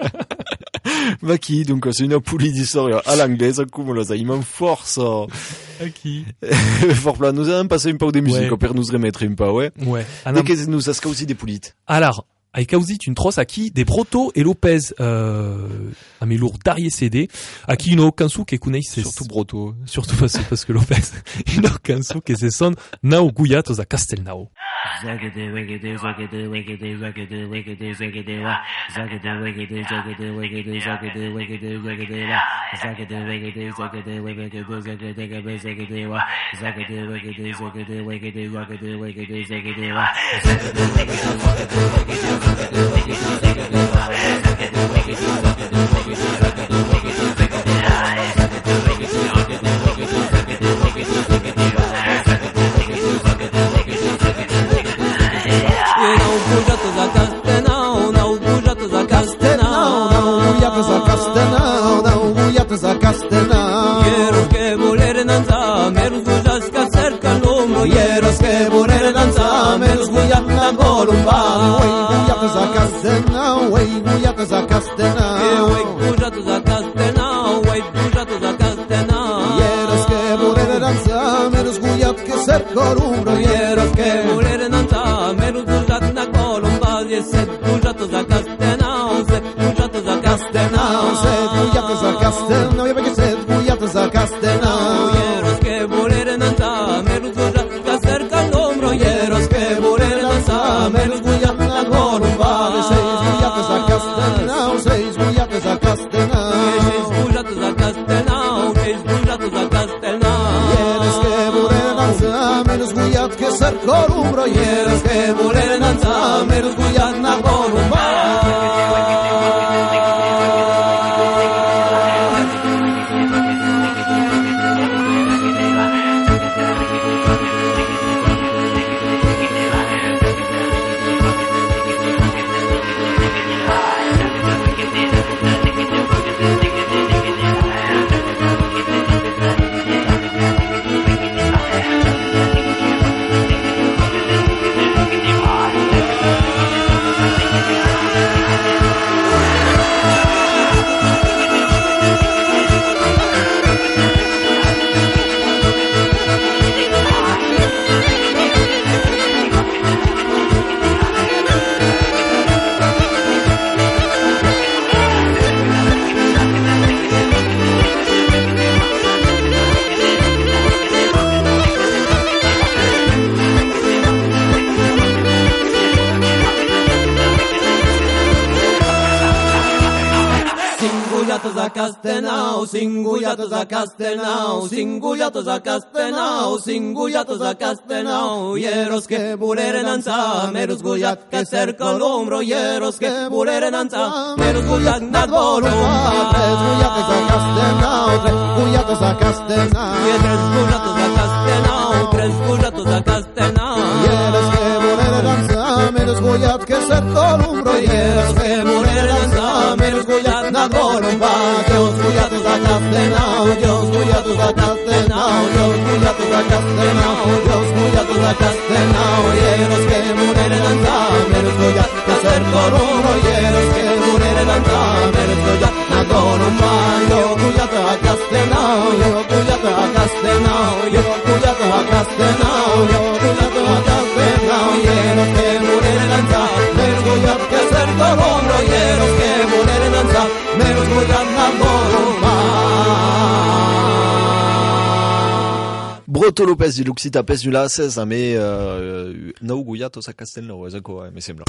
S3: Bah qui, donc c'est une poulie d'histoire à l'anglaise, comme là, ça, il m'en force.
S1: Aqui.
S3: Forpla, nous avons passé un peu de musique,
S1: Ouais.
S3: per nous remettre un peu, ouais.
S1: Ouais.
S3: Dès que nous asca aussi des poulites.
S1: Alors, ai cauzit une trosse aqui de Broto et Lopez euh, a mes lourds d'Arié C D aqui une cançó que coneix c'est
S3: Surtout Broto.
S1: surtout parce, parce que Lopez une cançó que se son Nao Guyatos a Castelnao.
S10: Hieros que voler danza, meros guyas que acercan l'ombro. Hieros que voler danza, meros guyas na golumba. Wey guyatos a Castelnau, wey guyatos a Castelnau. Wey guyatos a Castelnau, wey guyatos a Castelnau. Hieros que voler danza, meros guyas que acercan l'ombro. Hieros que voler danza, meros guyas na golumba. Set guyatos a Castelnau, set guyatos a Castelnau, set guyatos a Castelnau. A Castelnau, hieros que voler danza, meros guyas que acercan l'ombro. Hieros que voler danza, meros guyas na golumba. Seis guyatos a Castelnau, seis guyatos a Castelnau. Seis guyatos a Castelnau, seis guyatos a Castelnau. Hieros que voler danza, meros guyas que acercan l'ombro. Hieros que voler danza, meros guyas na golumba. A Castelnau, singullatos a Castelnau, singullatos a Castelnau, singullatos a Castelnau. Hieros que voler danza, meros guyat que cerca l'ombro. Hieros que voler danza, meros guyat na golumba. Tres guyatos a Castelnau, tres guyatos a Castelnau. Tres guyatos a Castelnau, tres guyatos a Castelnau. Hieros que voler danza, meros guyat que cerca l'ombro. Hieros que voler danza, meros guyat na golumba. Dios guyatos a Castelnau, Dios guyatos a Castelnau, Dios guyatos a Castelnau, Dios guyatos a Castelnau. Hieros que voler danza, meros guyat que acerca l'ombro. Hieros que voler danza, meros guyat na golumba. Yo guyato a Castelnau, yo guyato a Castelnau, yo guyato a Castelnau, yo guyato a Castelnau. Hieros que voler danza, meros guyat que acerca l'ombro. Hieros que voler danza, meros guyat na golumba.
S3: Broto Lopez, il Luxita Pes du la seize, mais euh, Nao Guyatos a Castelnau, c'est quoi, mais c'est blanc.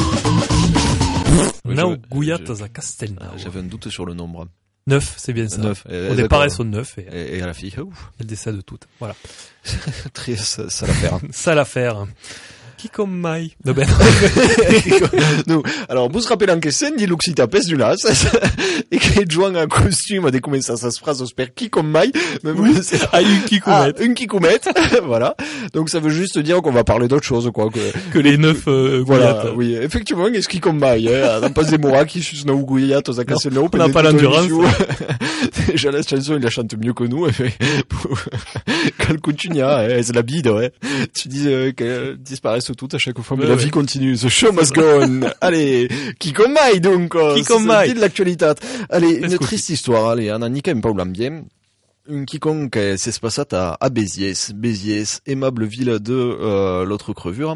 S1: Nao Guyatos a Castelnau.
S3: J'avais un doute sur le nombre.
S1: Neuf, c'est bien ça.
S3: Neuf.
S1: Au départ, elles sont neuf. Et,
S3: et, et à la fille, ouf.
S1: Elle décède toutes. Voilà.
S3: Très, ça, ça l'affaire.
S1: Ça l'affaire. Qui comme mai? No, ben.
S3: no, alors, vous vous rappelez en question, dit Luxita Pes du las, et qu'il joue en costume, dès comment ça, ça se phrase, j'espère, qui comme mai, même,
S1: oui. Ah, une kikoumette.
S3: Ah, une kikoumette. Voilà. Donc, ça veut juste dire qu'on va parler d'autre chose, quoi, que,
S1: que les neuf, euh,
S3: voilà.
S1: Gouillat.
S3: Oui, effectivement, qu'est-ce qui comme mai, hein. On passe des moura qui sus na Gouillat, aux acasses là,
S1: on n'a pas l'endurance.
S3: Déjà, la chanson, il la chante mieux que nous, et quand le continue, hein, c'est la bide, ouais. Tu dis, euh, qu'elle disparaisse toutes à chaque fois, mais ouais, la ouais. vie continue. The show must go on. Allez, qui comme mai, donc,
S1: qui comme mai.
S3: de l'actualité. Allez, une triste histoire, allez, on a niqué un peu l'ambiance. une quiconque s'espassat à, à Béziers, Béziers, aimable ville de euh, l'autre crevure.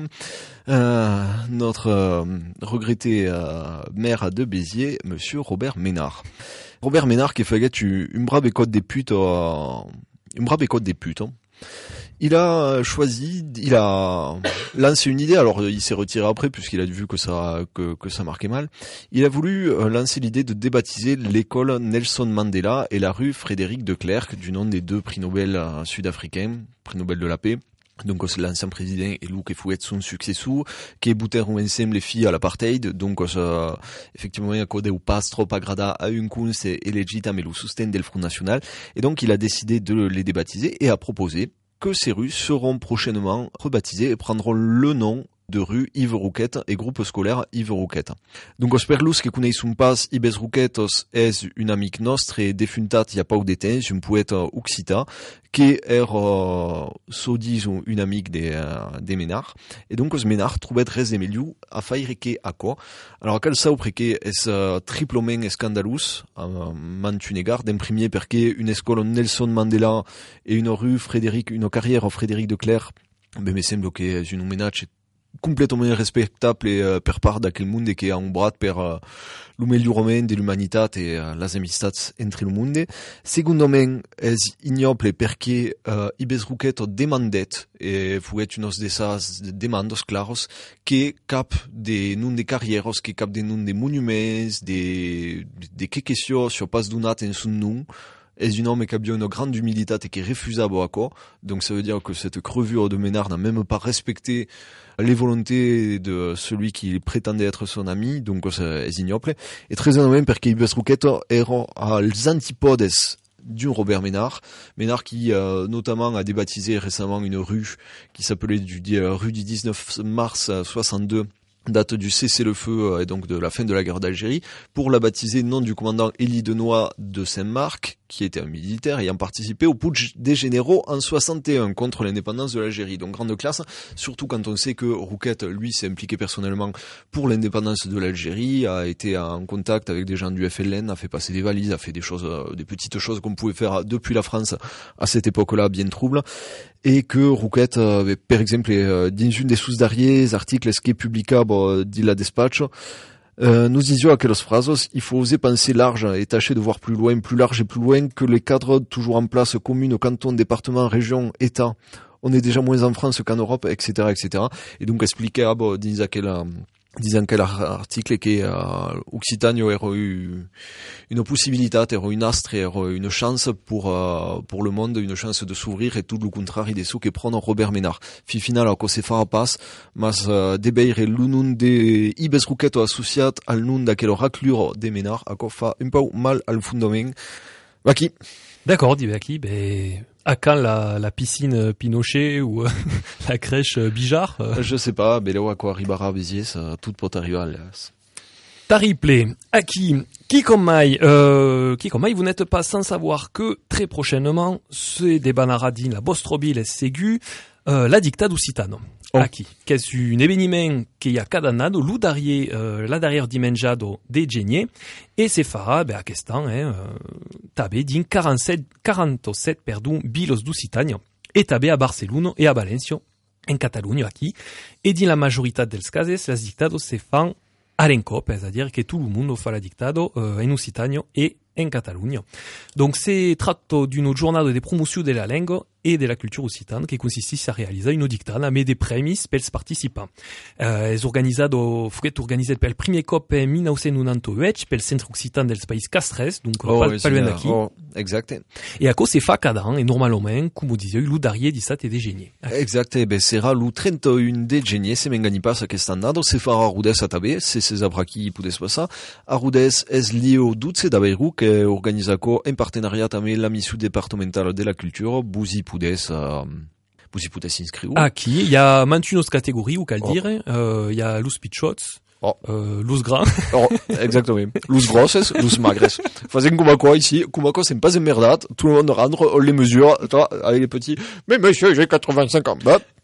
S3: Euh, notre euh, regretté euh, maire de Béziers, monsieur Robert Ménard. Robert Ménard qui fait une brave école des putes, euh, une brave école des putes. Hein. Il a choisi, il a lancé une idée. Alors il s'est retiré après puisqu'il a vu que ça que, que ça marquait mal. Il a voulu lancer l'idée de débaptiser l'école Nelson Mandela et la rue Frédéric de Klerk du nom des deux prix Nobel sud-africains, prix Nobel de la paix. Donc c'est l'ancien président et Luke Fouet son successeur qui est bouter ensemble les filles à l'apartheid. Donc euh, effectivement il code ou pas trop agrada à une cause c'est légitime et le soutien del Front National. Et donc il a décidé de les débaptiser et a proposé que ces rues seront prochainement rebaptisées et prendront le nom de rue Yves Rouquette et groupe scolaire Yves Rouquette. Donc sperlus que connaissum pas Ibes Rouquetos es un amic nostre et defuntat il y a pas ou d'été, un poète occita qui est euh, so disons une amique des euh, des Ménard et donc os Ménard troubet res emeliu a faire que a quoi. Alors quel ça auprès que es uh, triplement scandalous uh, mantunegar d'imprimer perché une école Nelson Mandela et une rue Frédéric une carrière Frédéric de Klerk ben me semble que est une hommage complètement irrespectable et uh, per part d'aquel monde que a umbrat per uh, l'umeliu romain de l'humanitat et uh, las amistats entre le monde. Secundament, es ignoble perché uh, Ibes Rouquet demandet e fuet unos de esas demandos claros que cap de nun de carrieros, que cap de nun de monuments, de de que question sur pas donat en son nom. Est un homme qui a bien une grande humilité et qui est refusable à quoi. Donc ça veut dire que cette crevure de Ménard n'a même pas respecté les volontés de celui qui prétendait être son ami. Donc c'est ignoble. Et très énormément parce qu'Ibes Rouquet erano als antipodes du Robert Ménard. Ménard qui euh, notamment a débaptisé récemment une rue qui s'appelait du, euh, rue du dix-neuf mars soixante-deux. Date du cessez-le-feu et donc de la fin de la guerre d'Algérie, pour la baptiser nom du commandant Élie Denoy de Saint-Marc, qui était un militaire ayant participé au putsch des généraux en soixante et un contre l'indépendance de l'Algérie. Donc grande classe, surtout quand on sait que Rouquette, lui, s'est impliqué personnellement pour l'indépendance de l'Algérie, a été en contact avec des gens du F L N, a fait passer des valises, a fait des choses, des petites choses qu'on pouvait faire depuis la France à cette époque-là, bien trouble. Et que Rouquette, euh, par exemple, euh, dans une des sources d'arrières, articles qui est publicable euh, dit la Despacho, euh, nous disions à quelques phrases, il faut oser penser large et tâcher de voir plus loin, plus large et plus loin que les cadres toujours en place, communes, cantons, départements, régions, États. On est déjà moins en France qu'en Europe, et cetera, et cetera. Et donc expliquer à bon, disant quel euh, disant quel article que euh, Occitanie aurait eu une possibilité, aurait une astre, aurait une chance pour euh, pour le monde, une chance de s'ouvrir et tout le contraire des sous que prend Robert Ménard. Fi final alors que c'est fara pass, mas uh, debeire l'unun de Ibes Rouquet associat al nun d'aquel raclure de Ménard, a fa un peu mal al fondament. Vaki.
S1: D'accord, dit Vaki, ben à quand la, la piscine Pinochet ou euh, la crèche Bijard euh.
S3: Je sais pas, mais là, à quoi Ribara, Béziers, ça, tout peut arriver à l'as.
S1: Tariplé, à qui, qui comme maille, euh, qui comme maille, vous n'êtes pas sans savoir que, très prochainement, c'est des banaradines, la Bostrobile, Ségu, euh, la dictade occitane. Oh. Aquí, qu'est-ce un événement qui a cada annado, l'ou d'arrière, euh, la derrière dimenjado des géniers, et c'est fara, ben, à questan, hein, euh, tabé din quarante-sept, quarante-sept, perdon, bilos d'Occitanie, et tabé à Barcelone et à Valencia, en Catalogne, aquí, et din la majorité dels cases, las dictados se fan à l'encop, c'est-à-dire que tout le monde fait la dictado, euh, en Occitanie et en Catalogne. Donc c'est tratto d'une giornata de promotion de la langue et de la culture occitane che consiste a realizzare una dictata med des premis pels participants. Eh, és organizzado, fuet organitzat pel primer cop en mil nou-cents noranta-vuit pel Centre Occitan dels Països Castres, donc
S3: oh,
S1: pas, pas loin d'aquí.
S3: Oh, exact.
S1: Et à cause c'est fa cada an, et normalement, comme disait, l'ou d'arrière dissat et de genier.
S3: Exact, e ben sera l'ou trenta et un de genier, se m'engani pas aquest annado, se farà a Rodès a tabé, se ses abraki podes passar. A Rodès és l'I O dotze d'Aveiru, que organizaco en partenariat amb la mission départementale de la culture, Buzi Poudès, euh, Buzi Poudès inscriu.
S1: Aquí, il y a mantunos catégories, ou qu'al dire, il oh. euh, y a los pichots, oh. euh, los grands.
S3: Oh, exactement. Los grosses, los magres. Faisons comme quoi ici, comme quoi c'est pas emmerdat, tout le monde rentre, on les mesure, toi, avec les petits, mais monsieur, j'ai quatre-vingt-cinq ans. Bah,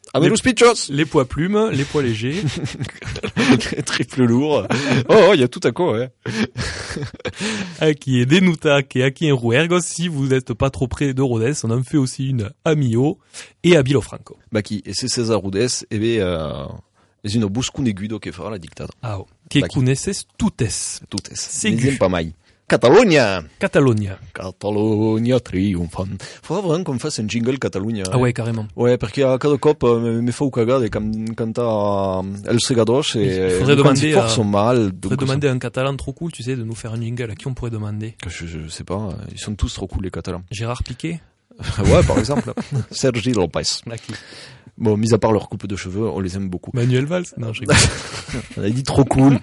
S3: A me los pichos.
S1: Les poids plumes, les poids légers.
S3: Triple lourd. Oh, il y a tout à quoi, ouais.
S1: Aquí est Denutak et aquí en Ruergos. Si vous n'êtes pas trop près de Rodez, on en fait aussi une à Millau et à Bilofranco.
S3: Bah qui, et c'est César Rodez, et bien, euh, c'est une buscun aigudo que fera la dictata.
S1: Ah, que
S3: Bah, qui-
S1: connaisses toutes.
S3: Toutes.
S1: Ségu.
S3: pas mal. Catalonia.
S1: Catalonia.
S3: Catalonia triomphant. Faudra vraiment qu'on fasse un jingle Catalunya.
S1: Ah ouais, carrément.
S3: Ouais, parce qu'à cada cop, euh, me fa cagade quand, quand t'as El Segados et
S1: Il faudrait
S3: quand
S1: demander
S3: ils forcent
S1: à-
S3: mal.
S1: On
S3: donc
S1: pourrait demander à un Catalan trop cool, tu sais, de nous faire un jingle. À qui on pourrait demander?
S3: ça- Je, je sais pas, ils sont tous trop cool les Catalans.
S1: Gérard Piquet?
S3: Ouais, par exemple. Sergi Lopez.
S1: À qui?
S3: Bon, mis à part leur coupe de cheveux, on les aime beaucoup.
S1: Manuel Valls? Non, je rigole.
S3: On a dit trop cool.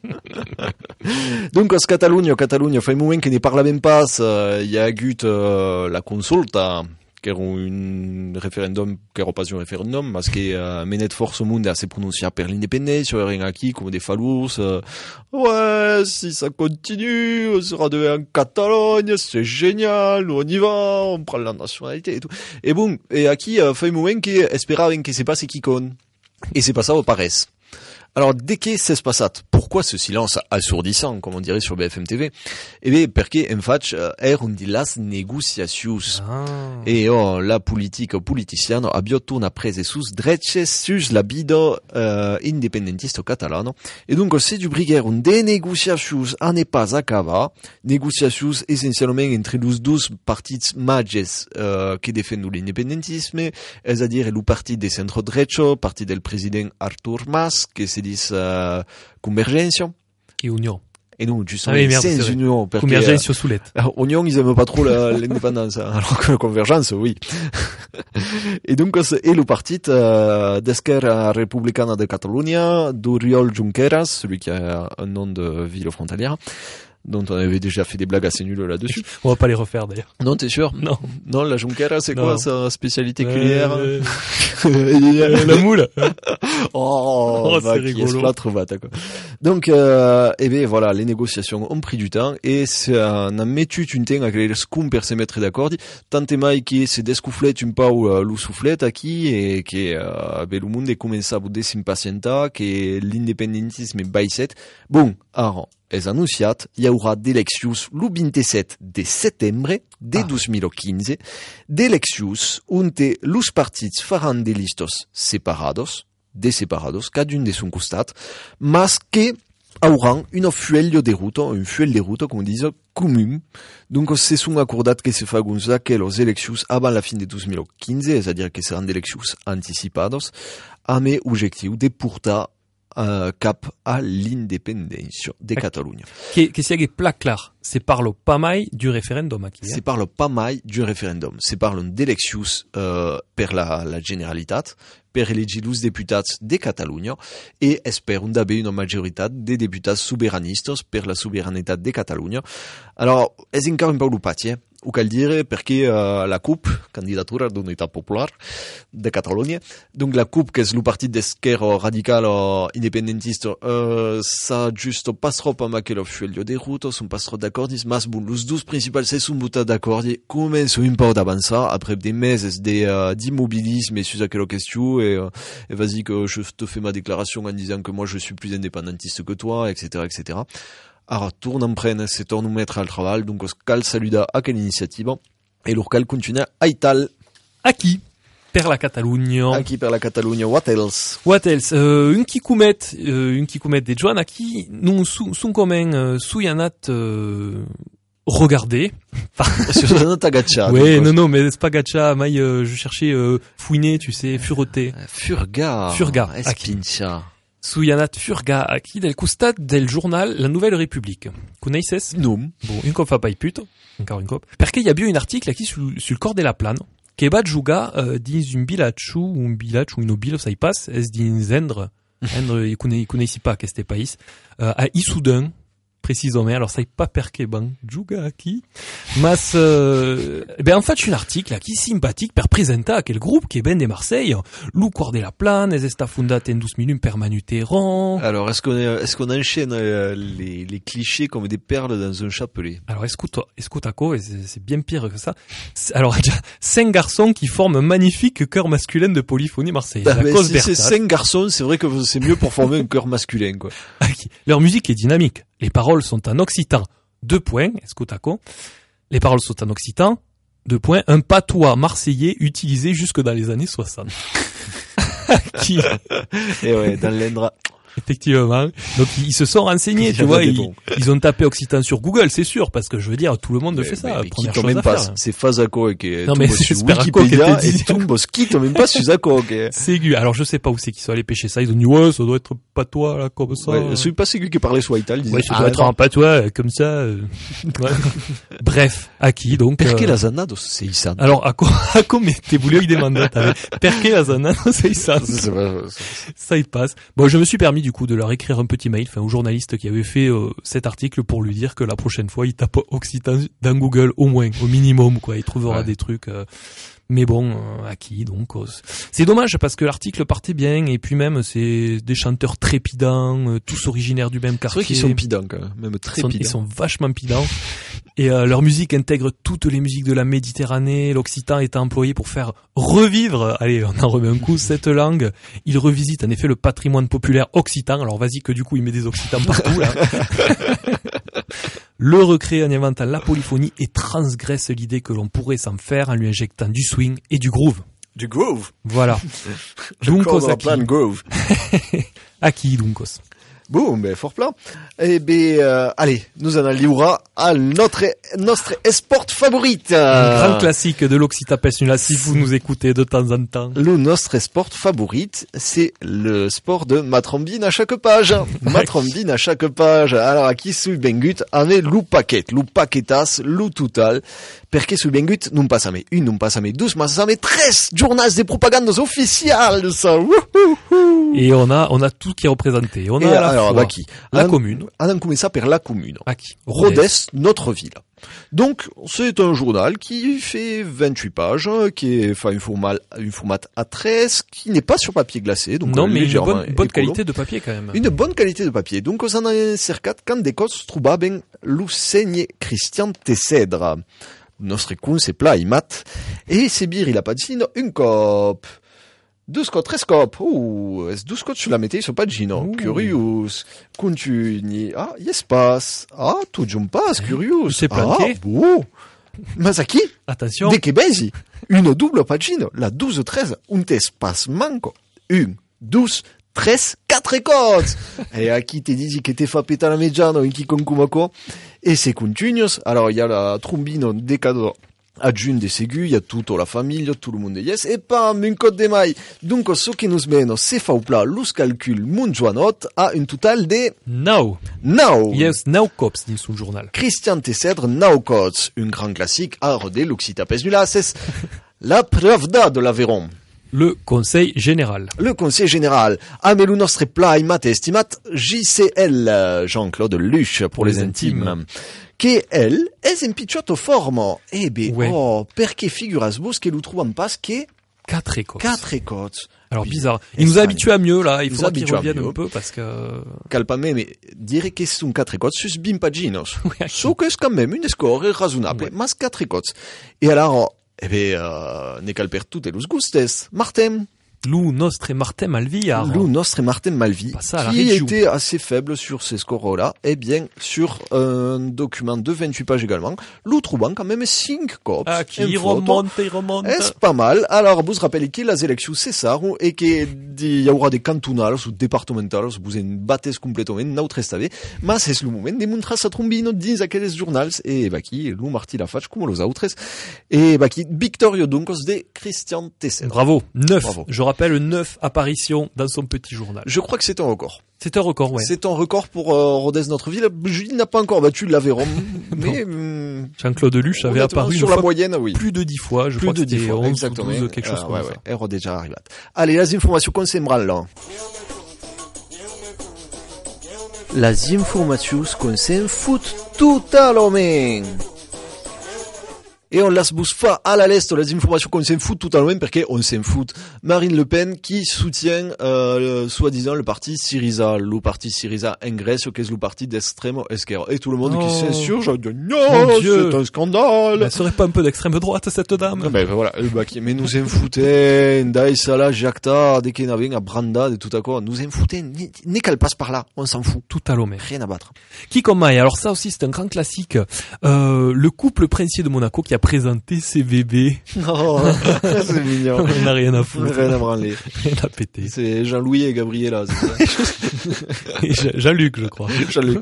S3: Donc, à Catalunya, Catalunya, fa un moment que ne parla pas, euh, il y a eu euh, la consulta, qui era un référendum, qui era pas un référendum, parce que euh, menet force au monde a se prononciar per l'indépendance, il y a aquí comme des falous, euh, ouais, si ça continue, on sera de en Catalogne, c'est génial, on y va, on prend la nationalité et tout. Et bon, et aquí, euh, fa un moment que esperaven que se passe qui con. Et c'est pas ça au paresse. Alors, dès que c'est passat, pourquoi ce silence assourdissant, comme on dirait sur B F M T V? Eh bien, parce qu'en fait, er un de las negociacions.
S1: Ah.
S3: Et oh, la politique politicienne a bientôt una prese sus dreches sus la vida euh, independentista catalana. Et donc, c'est du briguer un de negociations a ne pas acaba, negociations essentiellement entre los dos partits mages euh, que defendent l'independentisme, c'est-à-dire le parti de centro-derecho, parti del président Artur Mas, que se dit euh, Convergència.
S1: Et Union.
S3: Et non, justement,
S1: Ah oui, merde,
S3: sans
S1: c'est vrai.
S3: union. parce que,
S1: Convergence Soulette.
S3: euh, Union, ils aiment pas trop la- l'indépendance, hein, alors que la convergence, oui. Et donc, c'est et le parti euh, d'Esquerra Republicana de Catalunya, d'Oriol Junqueras, celui qui a un nom de ville frontalière, dont on avait déjà fait des blagues assez nulles là-dessus.
S1: On va pas les refaire d'ailleurs.
S3: Non, t'es sûr?
S1: Non.
S3: Non, la Junqueras, c'est
S1: Non.
S3: quoi sa spécialité culinaire?
S1: Euh, euh, la moule.
S3: Oh,
S1: Oh,
S3: va,
S1: c'est
S3: qui
S1: rigolo.
S3: est la trovata, quoi. Donc, euh, eh bien, voilà, les négociations ont pris du temps et c'est un mettu une temps avec les scum per se mettre d'accord. Tant et mai qui se descouflet un peu euh, le soufflet aquí et que euh, ben, le monde est commencé à bouder s'impacienta, que l'independentisme est baisset. Bon, alors, es anunciat, hi haurà d'eleccions le vingt-sept de setembre de
S1: Ah.
S3: dos mil quinze, d'eleccions on los partits faran de listos separados, de separados, cadun de son costat, mas que hauran una fuello de ruta, un fuel de ruta, com dice, commun. Donc, se sont accordat que se faguns aquelles eleccions avant la fin de dos mil quinze, c'est-à-dire que seran d'eleccions anticipados, amb objectiu de portar uh, cap a l'independència de Catalunya.
S1: Che, che sia che pla clar, se parlo pas mai du référendum aquí. Eh?
S3: Se parle pas mai du référendum. Se parle d'élections euh, per la, la Generalitat, per elegir los deputats de Catalunya et esperen d'haver una majoritat de deputats soberanistes per la soberanitat de Catalunya. Alors, és encara un peu l'opat, eh? Ho cal dire perquè uh, la C U P, candidatura d'Unitat Popular de Catalunya, donc la C U P, que és el partit d'esquerra radical o independentista, uh, s'ha just pas trop amb aquell fuello de ruta, són pas trop d'acord, mas bon, los dos principals se són votat d'acord i comencen un peu d'avançar après des meses d'immobilisme sur aquella question et, uh, et vas-y que je te fais ma déclaration en disant que moi je suis plus indépendantiste que toi, et cetera, et cetera. Alors, tourne en prenne, se torne mettre al treball, donc os cal saludar a quella iniciativa et l'or cal continuar a ital.
S1: Aquí, per la Catalunya.
S3: Aquí per la Catalunya, what else?
S1: What else? Uh, un kikumet, uh, un kikumet de Joan aquí, non sou, son commun, uh, souyanat, uh, regarder.
S3: Sur notre agacha.
S1: Ouais, non, non, mais c'est pas gacha, maille, euh, je cherchais, euh, fouiner, tu sais, fureter.
S3: Furga.
S1: Furga.
S3: Espincha.
S1: Souyanat Furga aquí del costat del journal La Nouvelle République. Connaisses?
S3: Non.
S1: Bon, une cop fa pas pute, encore une cop. Perché il y a bien un article aquí sur, sur le corps de la plane, que va jugar uh, dins un bilatxu, un bilatx ou un obil, ça y passe, es dins Endre, Endre, il connaît, il connaissait pas qu'este país, uh, à Issoudun, précisément. Alors ça est pas perché ban juga aqui. Mas euh, ben en fait un article là qui sympathique per presenta quel groupe qui est ben de Marseille. Lu de la plane, es esta fundat en douze minutes per manuteron.
S3: Alors est-ce qu'on est, est-ce qu'on enchaîne euh, les, les clichés comme des perles dans un chapelet?
S1: Alors écoute, écoute quoi, c'est, c'est bien pire que ça. C'est, alors cinq garçons qui forment un magnifique chœur masculin de polyphonie marseillaise.
S3: Ah, mais si c'est cinq garçons, c'est vrai que c'est mieux pour former un chœur masculin, quoi.
S1: Leur musique est dynamique. Les paroles sont en occitan. Deux points, escotaco. Les paroles sont en occitan. Deux points. Un patois marseillais utilisé jusque dans les années soixante. Qui...
S3: Et ouais, dans l'Indra.
S1: Effectivement. Donc ils se sont renseignés, tu vois, ils, ils ont tapé occitan sur Google, c'est sûr, parce que je veux dire, tout le monde mais, fait ça.
S3: Mais,
S1: Première
S3: chose
S1: chose à
S3: pas,
S1: faire.
S3: C'est Fazako qui est
S1: non, mais c'est
S3: sur Wikipédia et Tumbos qui t'ont même pas sur Zako.
S1: C'est aigu. Alors je sais pas où c'est qu'ils sont allés pêcher ça. Ils ont dit ouais, ça doit être patois là comme ça.
S3: Ouais, celui pas c'est lui qui parlait soit italien.
S1: Ouais, ça doit ah, être un patois comme ça. Euh... Ouais. Bref, à qui donc?
S3: Perché
S1: euh...
S3: la zanado sei santo.
S1: Alors à quoi à quoi mais t'es voulu lui demander perché la zanado sei santo. Ça il passe. Bon, je me suis permis du coup de leur écrire un petit mail, enfin au journaliste qui avait fait euh, cet article pour lui dire que la prochaine fois il tape occitan dans Google au moins, au minimum quoi, il trouvera ouais. des trucs. Euh, mais bon, euh, à qui donc euh, c'est dommage parce que l'article partait bien et puis même c'est des chanteurs trépidants, euh, tous originaires du même quartier.
S3: C'est vrai qu'ils sont pidants quand même, même très
S1: ils,
S3: pidants.
S1: Ils sont vachement pidants. Et euh, leur musique intègre toutes les musiques de la Méditerranée. L'occitan est employé pour faire revivre, allez, on en remet un coup, cette langue. Il revisite en effet le patrimoine populaire occitan. Alors vas-y que du coup il met des occitans partout là. Le recrée en inventant la polyphonie et transgresse l'idée que l'on pourrait s'en faire en lui injectant du swing et du groove.
S3: Du groove.
S1: Voilà.
S3: Dunkos à plein de groove.
S1: À qui Dunkos?
S3: Bon, ben fort plein. Eh ben, euh, allez, nous en allons à notre notre sport favorite.
S1: Un grand classique de l'Occitan Pesnula, si vous nous écoutez de temps en temps.
S3: Le notre sport favorite, c'est le sport de Matrambine à chaque page. Matrambine à chaque page. Alors, à qui sous bengut, en est lou paquet, lou paquetas, lou total. Perché sous bengut, non pas ça mais une, non pas ça mais douze, mais ça mais treize journaux des propagandes officielles, ça.
S1: Et on a, on a tout qui est représenté. On a
S3: et
S1: la
S3: alors, bah qui?
S1: La
S3: on,
S1: commune.
S3: On a commencé par la commune.
S1: À qui?
S3: Rodez, notre ville. Donc, c'est un journal qui fait vingt-huit pages, qui est, enfin, une format, une format A treize, qui n'est pas sur papier glacé, donc,
S1: non, mais une bonne, bonne qualité de papier, quand même.
S3: Une bonne qualité de papier. Donc, on en a cercat quand des cos trouba ben l'usegne Christian Tessedra. Nostre con, c'est plat, il mat. Et c'est bir, il a pas de signe, une cop. Deux scots, tres cop. Ouh, est-ce douze scots sur la météo, ils sont pas de gino. Curious. Continue. Ah, yes passe. Ah, tout jump passe, curious.
S1: C'est planté.
S3: Ah, beau. Masaki.
S1: Attention.
S3: Dès que bezi. Une double pagine. La douze, treize. Un espace manco. Une, douze, treize, quatre écoutes. Et à qui t'es dit que t'es fait péter la mediano, in qui concumako. Et c'est continuous. Alors, il y a la trombine des cadeaux. Adjunte des ségus, il y a toute la famille, tout le monde est yes, et pam, une cote de maille. Donc, ce qui nous mène, c'est fa ou plat, l'us calcul, mon joanot, à une totale de...
S1: Now.
S3: Now.
S1: Yes, now cops, dit son journal.
S3: Christian Tessedre, now cops. Un grand classique, à rodé, l'Occitan Pesnula, c'est la preuve de l'Aveyron.
S1: Le Conseil Général.
S3: Le Conseil Général. Amelu nostre pla imat estimat J C L, Jean-Claude Luche, pour les, les intimes. intimes. Che elle est un picciotto formo. Eh ben, ouais. Oh, perché figuras-vous ce que nous trouvons pas che
S1: quatre écoutes.
S3: Quatre écoutes.
S1: Alors bizarre. Il nous a habitués à mieux là. Il faut qu'il revienne un peu parce que.
S3: Calpame, mais dire que ce sont quatre écoutes sus bim paginos. Sauf que c'est quand même une score raisonnable. Ouais. Mas quatre écoutes. Et alors, eh ben, euh, ne calper toutes los gustes. Martin.
S1: Lou nostre Martin Malvi a...
S3: Lou nostre Martin Malvi, qui était assez faible sur ces scores-là, et bien sur un document de vingt-huit pages également, Lou trouvant quand même cinq cops.
S1: Ah, qui remonte, il remonte.
S3: Est-ce pas mal? Alors, vous vous rappelez que les élections, c'est ça, et qu'il y aura des cantonales ou départementales, vous avez une bâtisse complètement, n'autre estavé, mais c'est le moment de montrer sa trombino dans aquelles journaux, et bah qui, Lou Marti la fâche, comme les autres, et bah qui, Victorio Duncos de Christian Tessedre.
S1: Bravo, neuf. Bravo. Je rappelle neuf apparitions dans son petit journal.
S3: Je crois que c'est un record.
S1: C'est un record, ouais.
S3: C'est un record pour euh, Rodez, notre ville. Julie n'a pas encore battu l'Aveyron, mais hum,
S1: Jean-Claude Luche avait apparu
S3: sur
S1: une
S3: la
S1: fois
S3: moyenne, oui.
S1: Plus de dix fois, je
S3: plus
S1: crois
S3: de
S1: que c'était
S3: fois,
S1: onze
S3: exactement.
S1: ou douze, quelque chose
S3: ah,
S1: comme
S3: ouais,
S1: ça.
S3: Ouais, Rodez déjà arrivé. Allez, les informations qu'on s'aimerait là. las informacions qu'on se'n fout totalment. Et on las busfa à la leste les informations qu'on s'en fout totalement parce qu'on s'en fout. Marine Le Pen qui soutient euh, le, soi-disant le parti Syriza, le parti Syriza en Grèce, qui est le parti d'extrême esquerre. Et tout le monde oh. qui s'insurge, dit non, c'est un scandale.
S1: Elle serait pas un peu d'extrême droite cette dame?
S3: Ben voilà, bah, mais nous en foutaient, Ndai Salah, Jacta, dès qu'il y avait à Branda, de tout à quoi, nous en foutaient, n'est qu'elle passe par là, on s'en fout.
S1: Tout à l'homme.
S3: Rien à battre.
S1: Qui comme maille, alors ça aussi c'est un grand classique, euh, le couple princier de Monaco qui a présenté ses bébés.
S3: Oh, c'est mignon.
S1: On n'a rien à foutre.
S3: Rien à branler.
S1: Rien à péter.
S3: C'est Jean-Louis et Gabriella, c'est ça.
S1: Et Jean-Luc, je crois.
S3: Jean-Luc.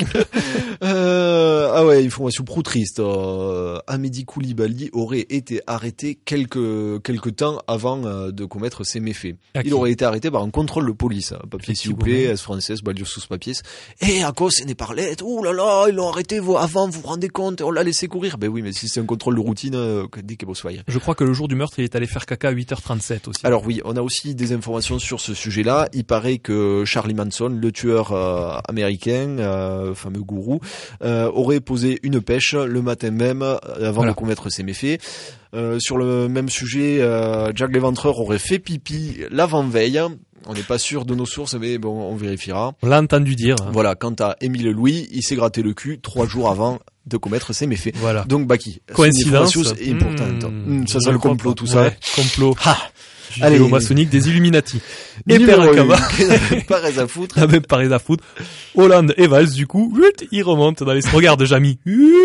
S3: Euh, ah ouais, information pro triste. Euh, Amédi Koulibaly aurait été arrêté quelques, quelques temps avant euh, de commettre ses méfaits. Okay. Il aurait été arrêté par un contrôle de police. Papier s'il vous plaît, S française, Badios sous papiers. Et à cause, ce n'est pas lettre. Ouh là là, ils l'ont arrêté avant, vous vous rendez compte, on l'a laissé courir. Ben oui, mais si c'est un contrôle de routine, euh, dès qu'il soit.
S1: Je crois que le jour du meurtre, il est allé faire caca à huit heures trente-sept aussi.
S3: Alors oui, on a aussi des informations sur ce sujet-là. Il paraît que Charlie Manson, le tueur euh, américain, euh, fameux gourou, euh, aurait posé une pêche le matin même avant voilà. de commettre ses méfaits. Euh, sur le même sujet, euh, Jack l'Éventreur aurait fait pipi l'avant-veille. On n'est pas sûr de nos sources, mais bon, on vérifiera.
S1: On l'a entendu dire.
S3: Voilà, quant à Émile Louis, il s'est gratté le cul trois jours avant de commettre ses méfaits.
S1: Voilà.
S3: Donc, Baki.
S1: Coïncidence.
S3: C'est important.
S1: Mmh,
S3: mmh, ça, c'est le complot,
S1: pas.
S3: tout ça.
S1: Ouais, complot.
S3: Ha.
S1: Allez, au maçonnique des Illuminati. Et Peracava.
S3: Pas rien à foutre.
S1: Ah, même pas rien à foutre. Hollande et Valls, du coup, il remonte dans les, regarde, Jamy.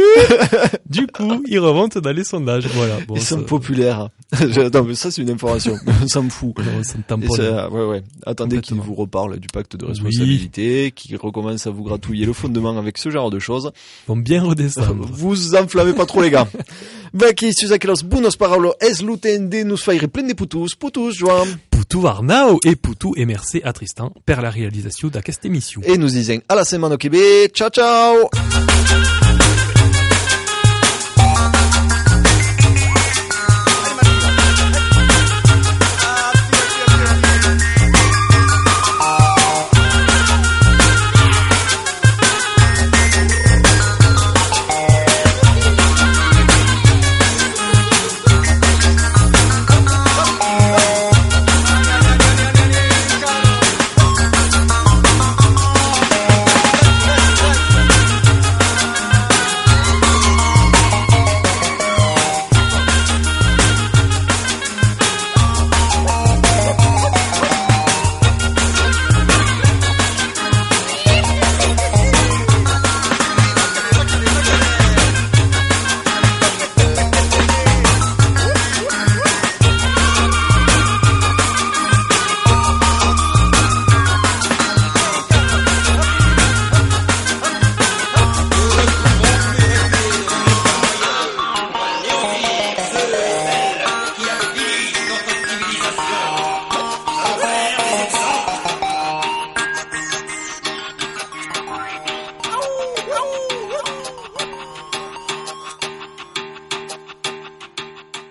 S1: Du coup, il remonte dans les sondages. Voilà. Bon,
S3: ils
S1: ça...
S3: sont populaires. Attends, mais ça, c'est une information. On s'en fout.
S1: Non, ça me tamponne.
S3: Ouais, ouais. Attendez qu'il vous reparle du pacte de responsabilité, oui. Qu'il recommence à vous gratouiller le fondement avec ce genre de choses.
S1: Ils vont bien redescendre.
S3: Vous enflammez pas trop, les gars. Baki, Suzakelos, buenos paraulo, es luten de nous faire plein de putus, putus, Joan.
S1: Putu Arnau et Putu et merci à Tristan per la réalisation d'aquesta émission.
S3: Et nous disons à la semaine au Québec. Ciao, ciao!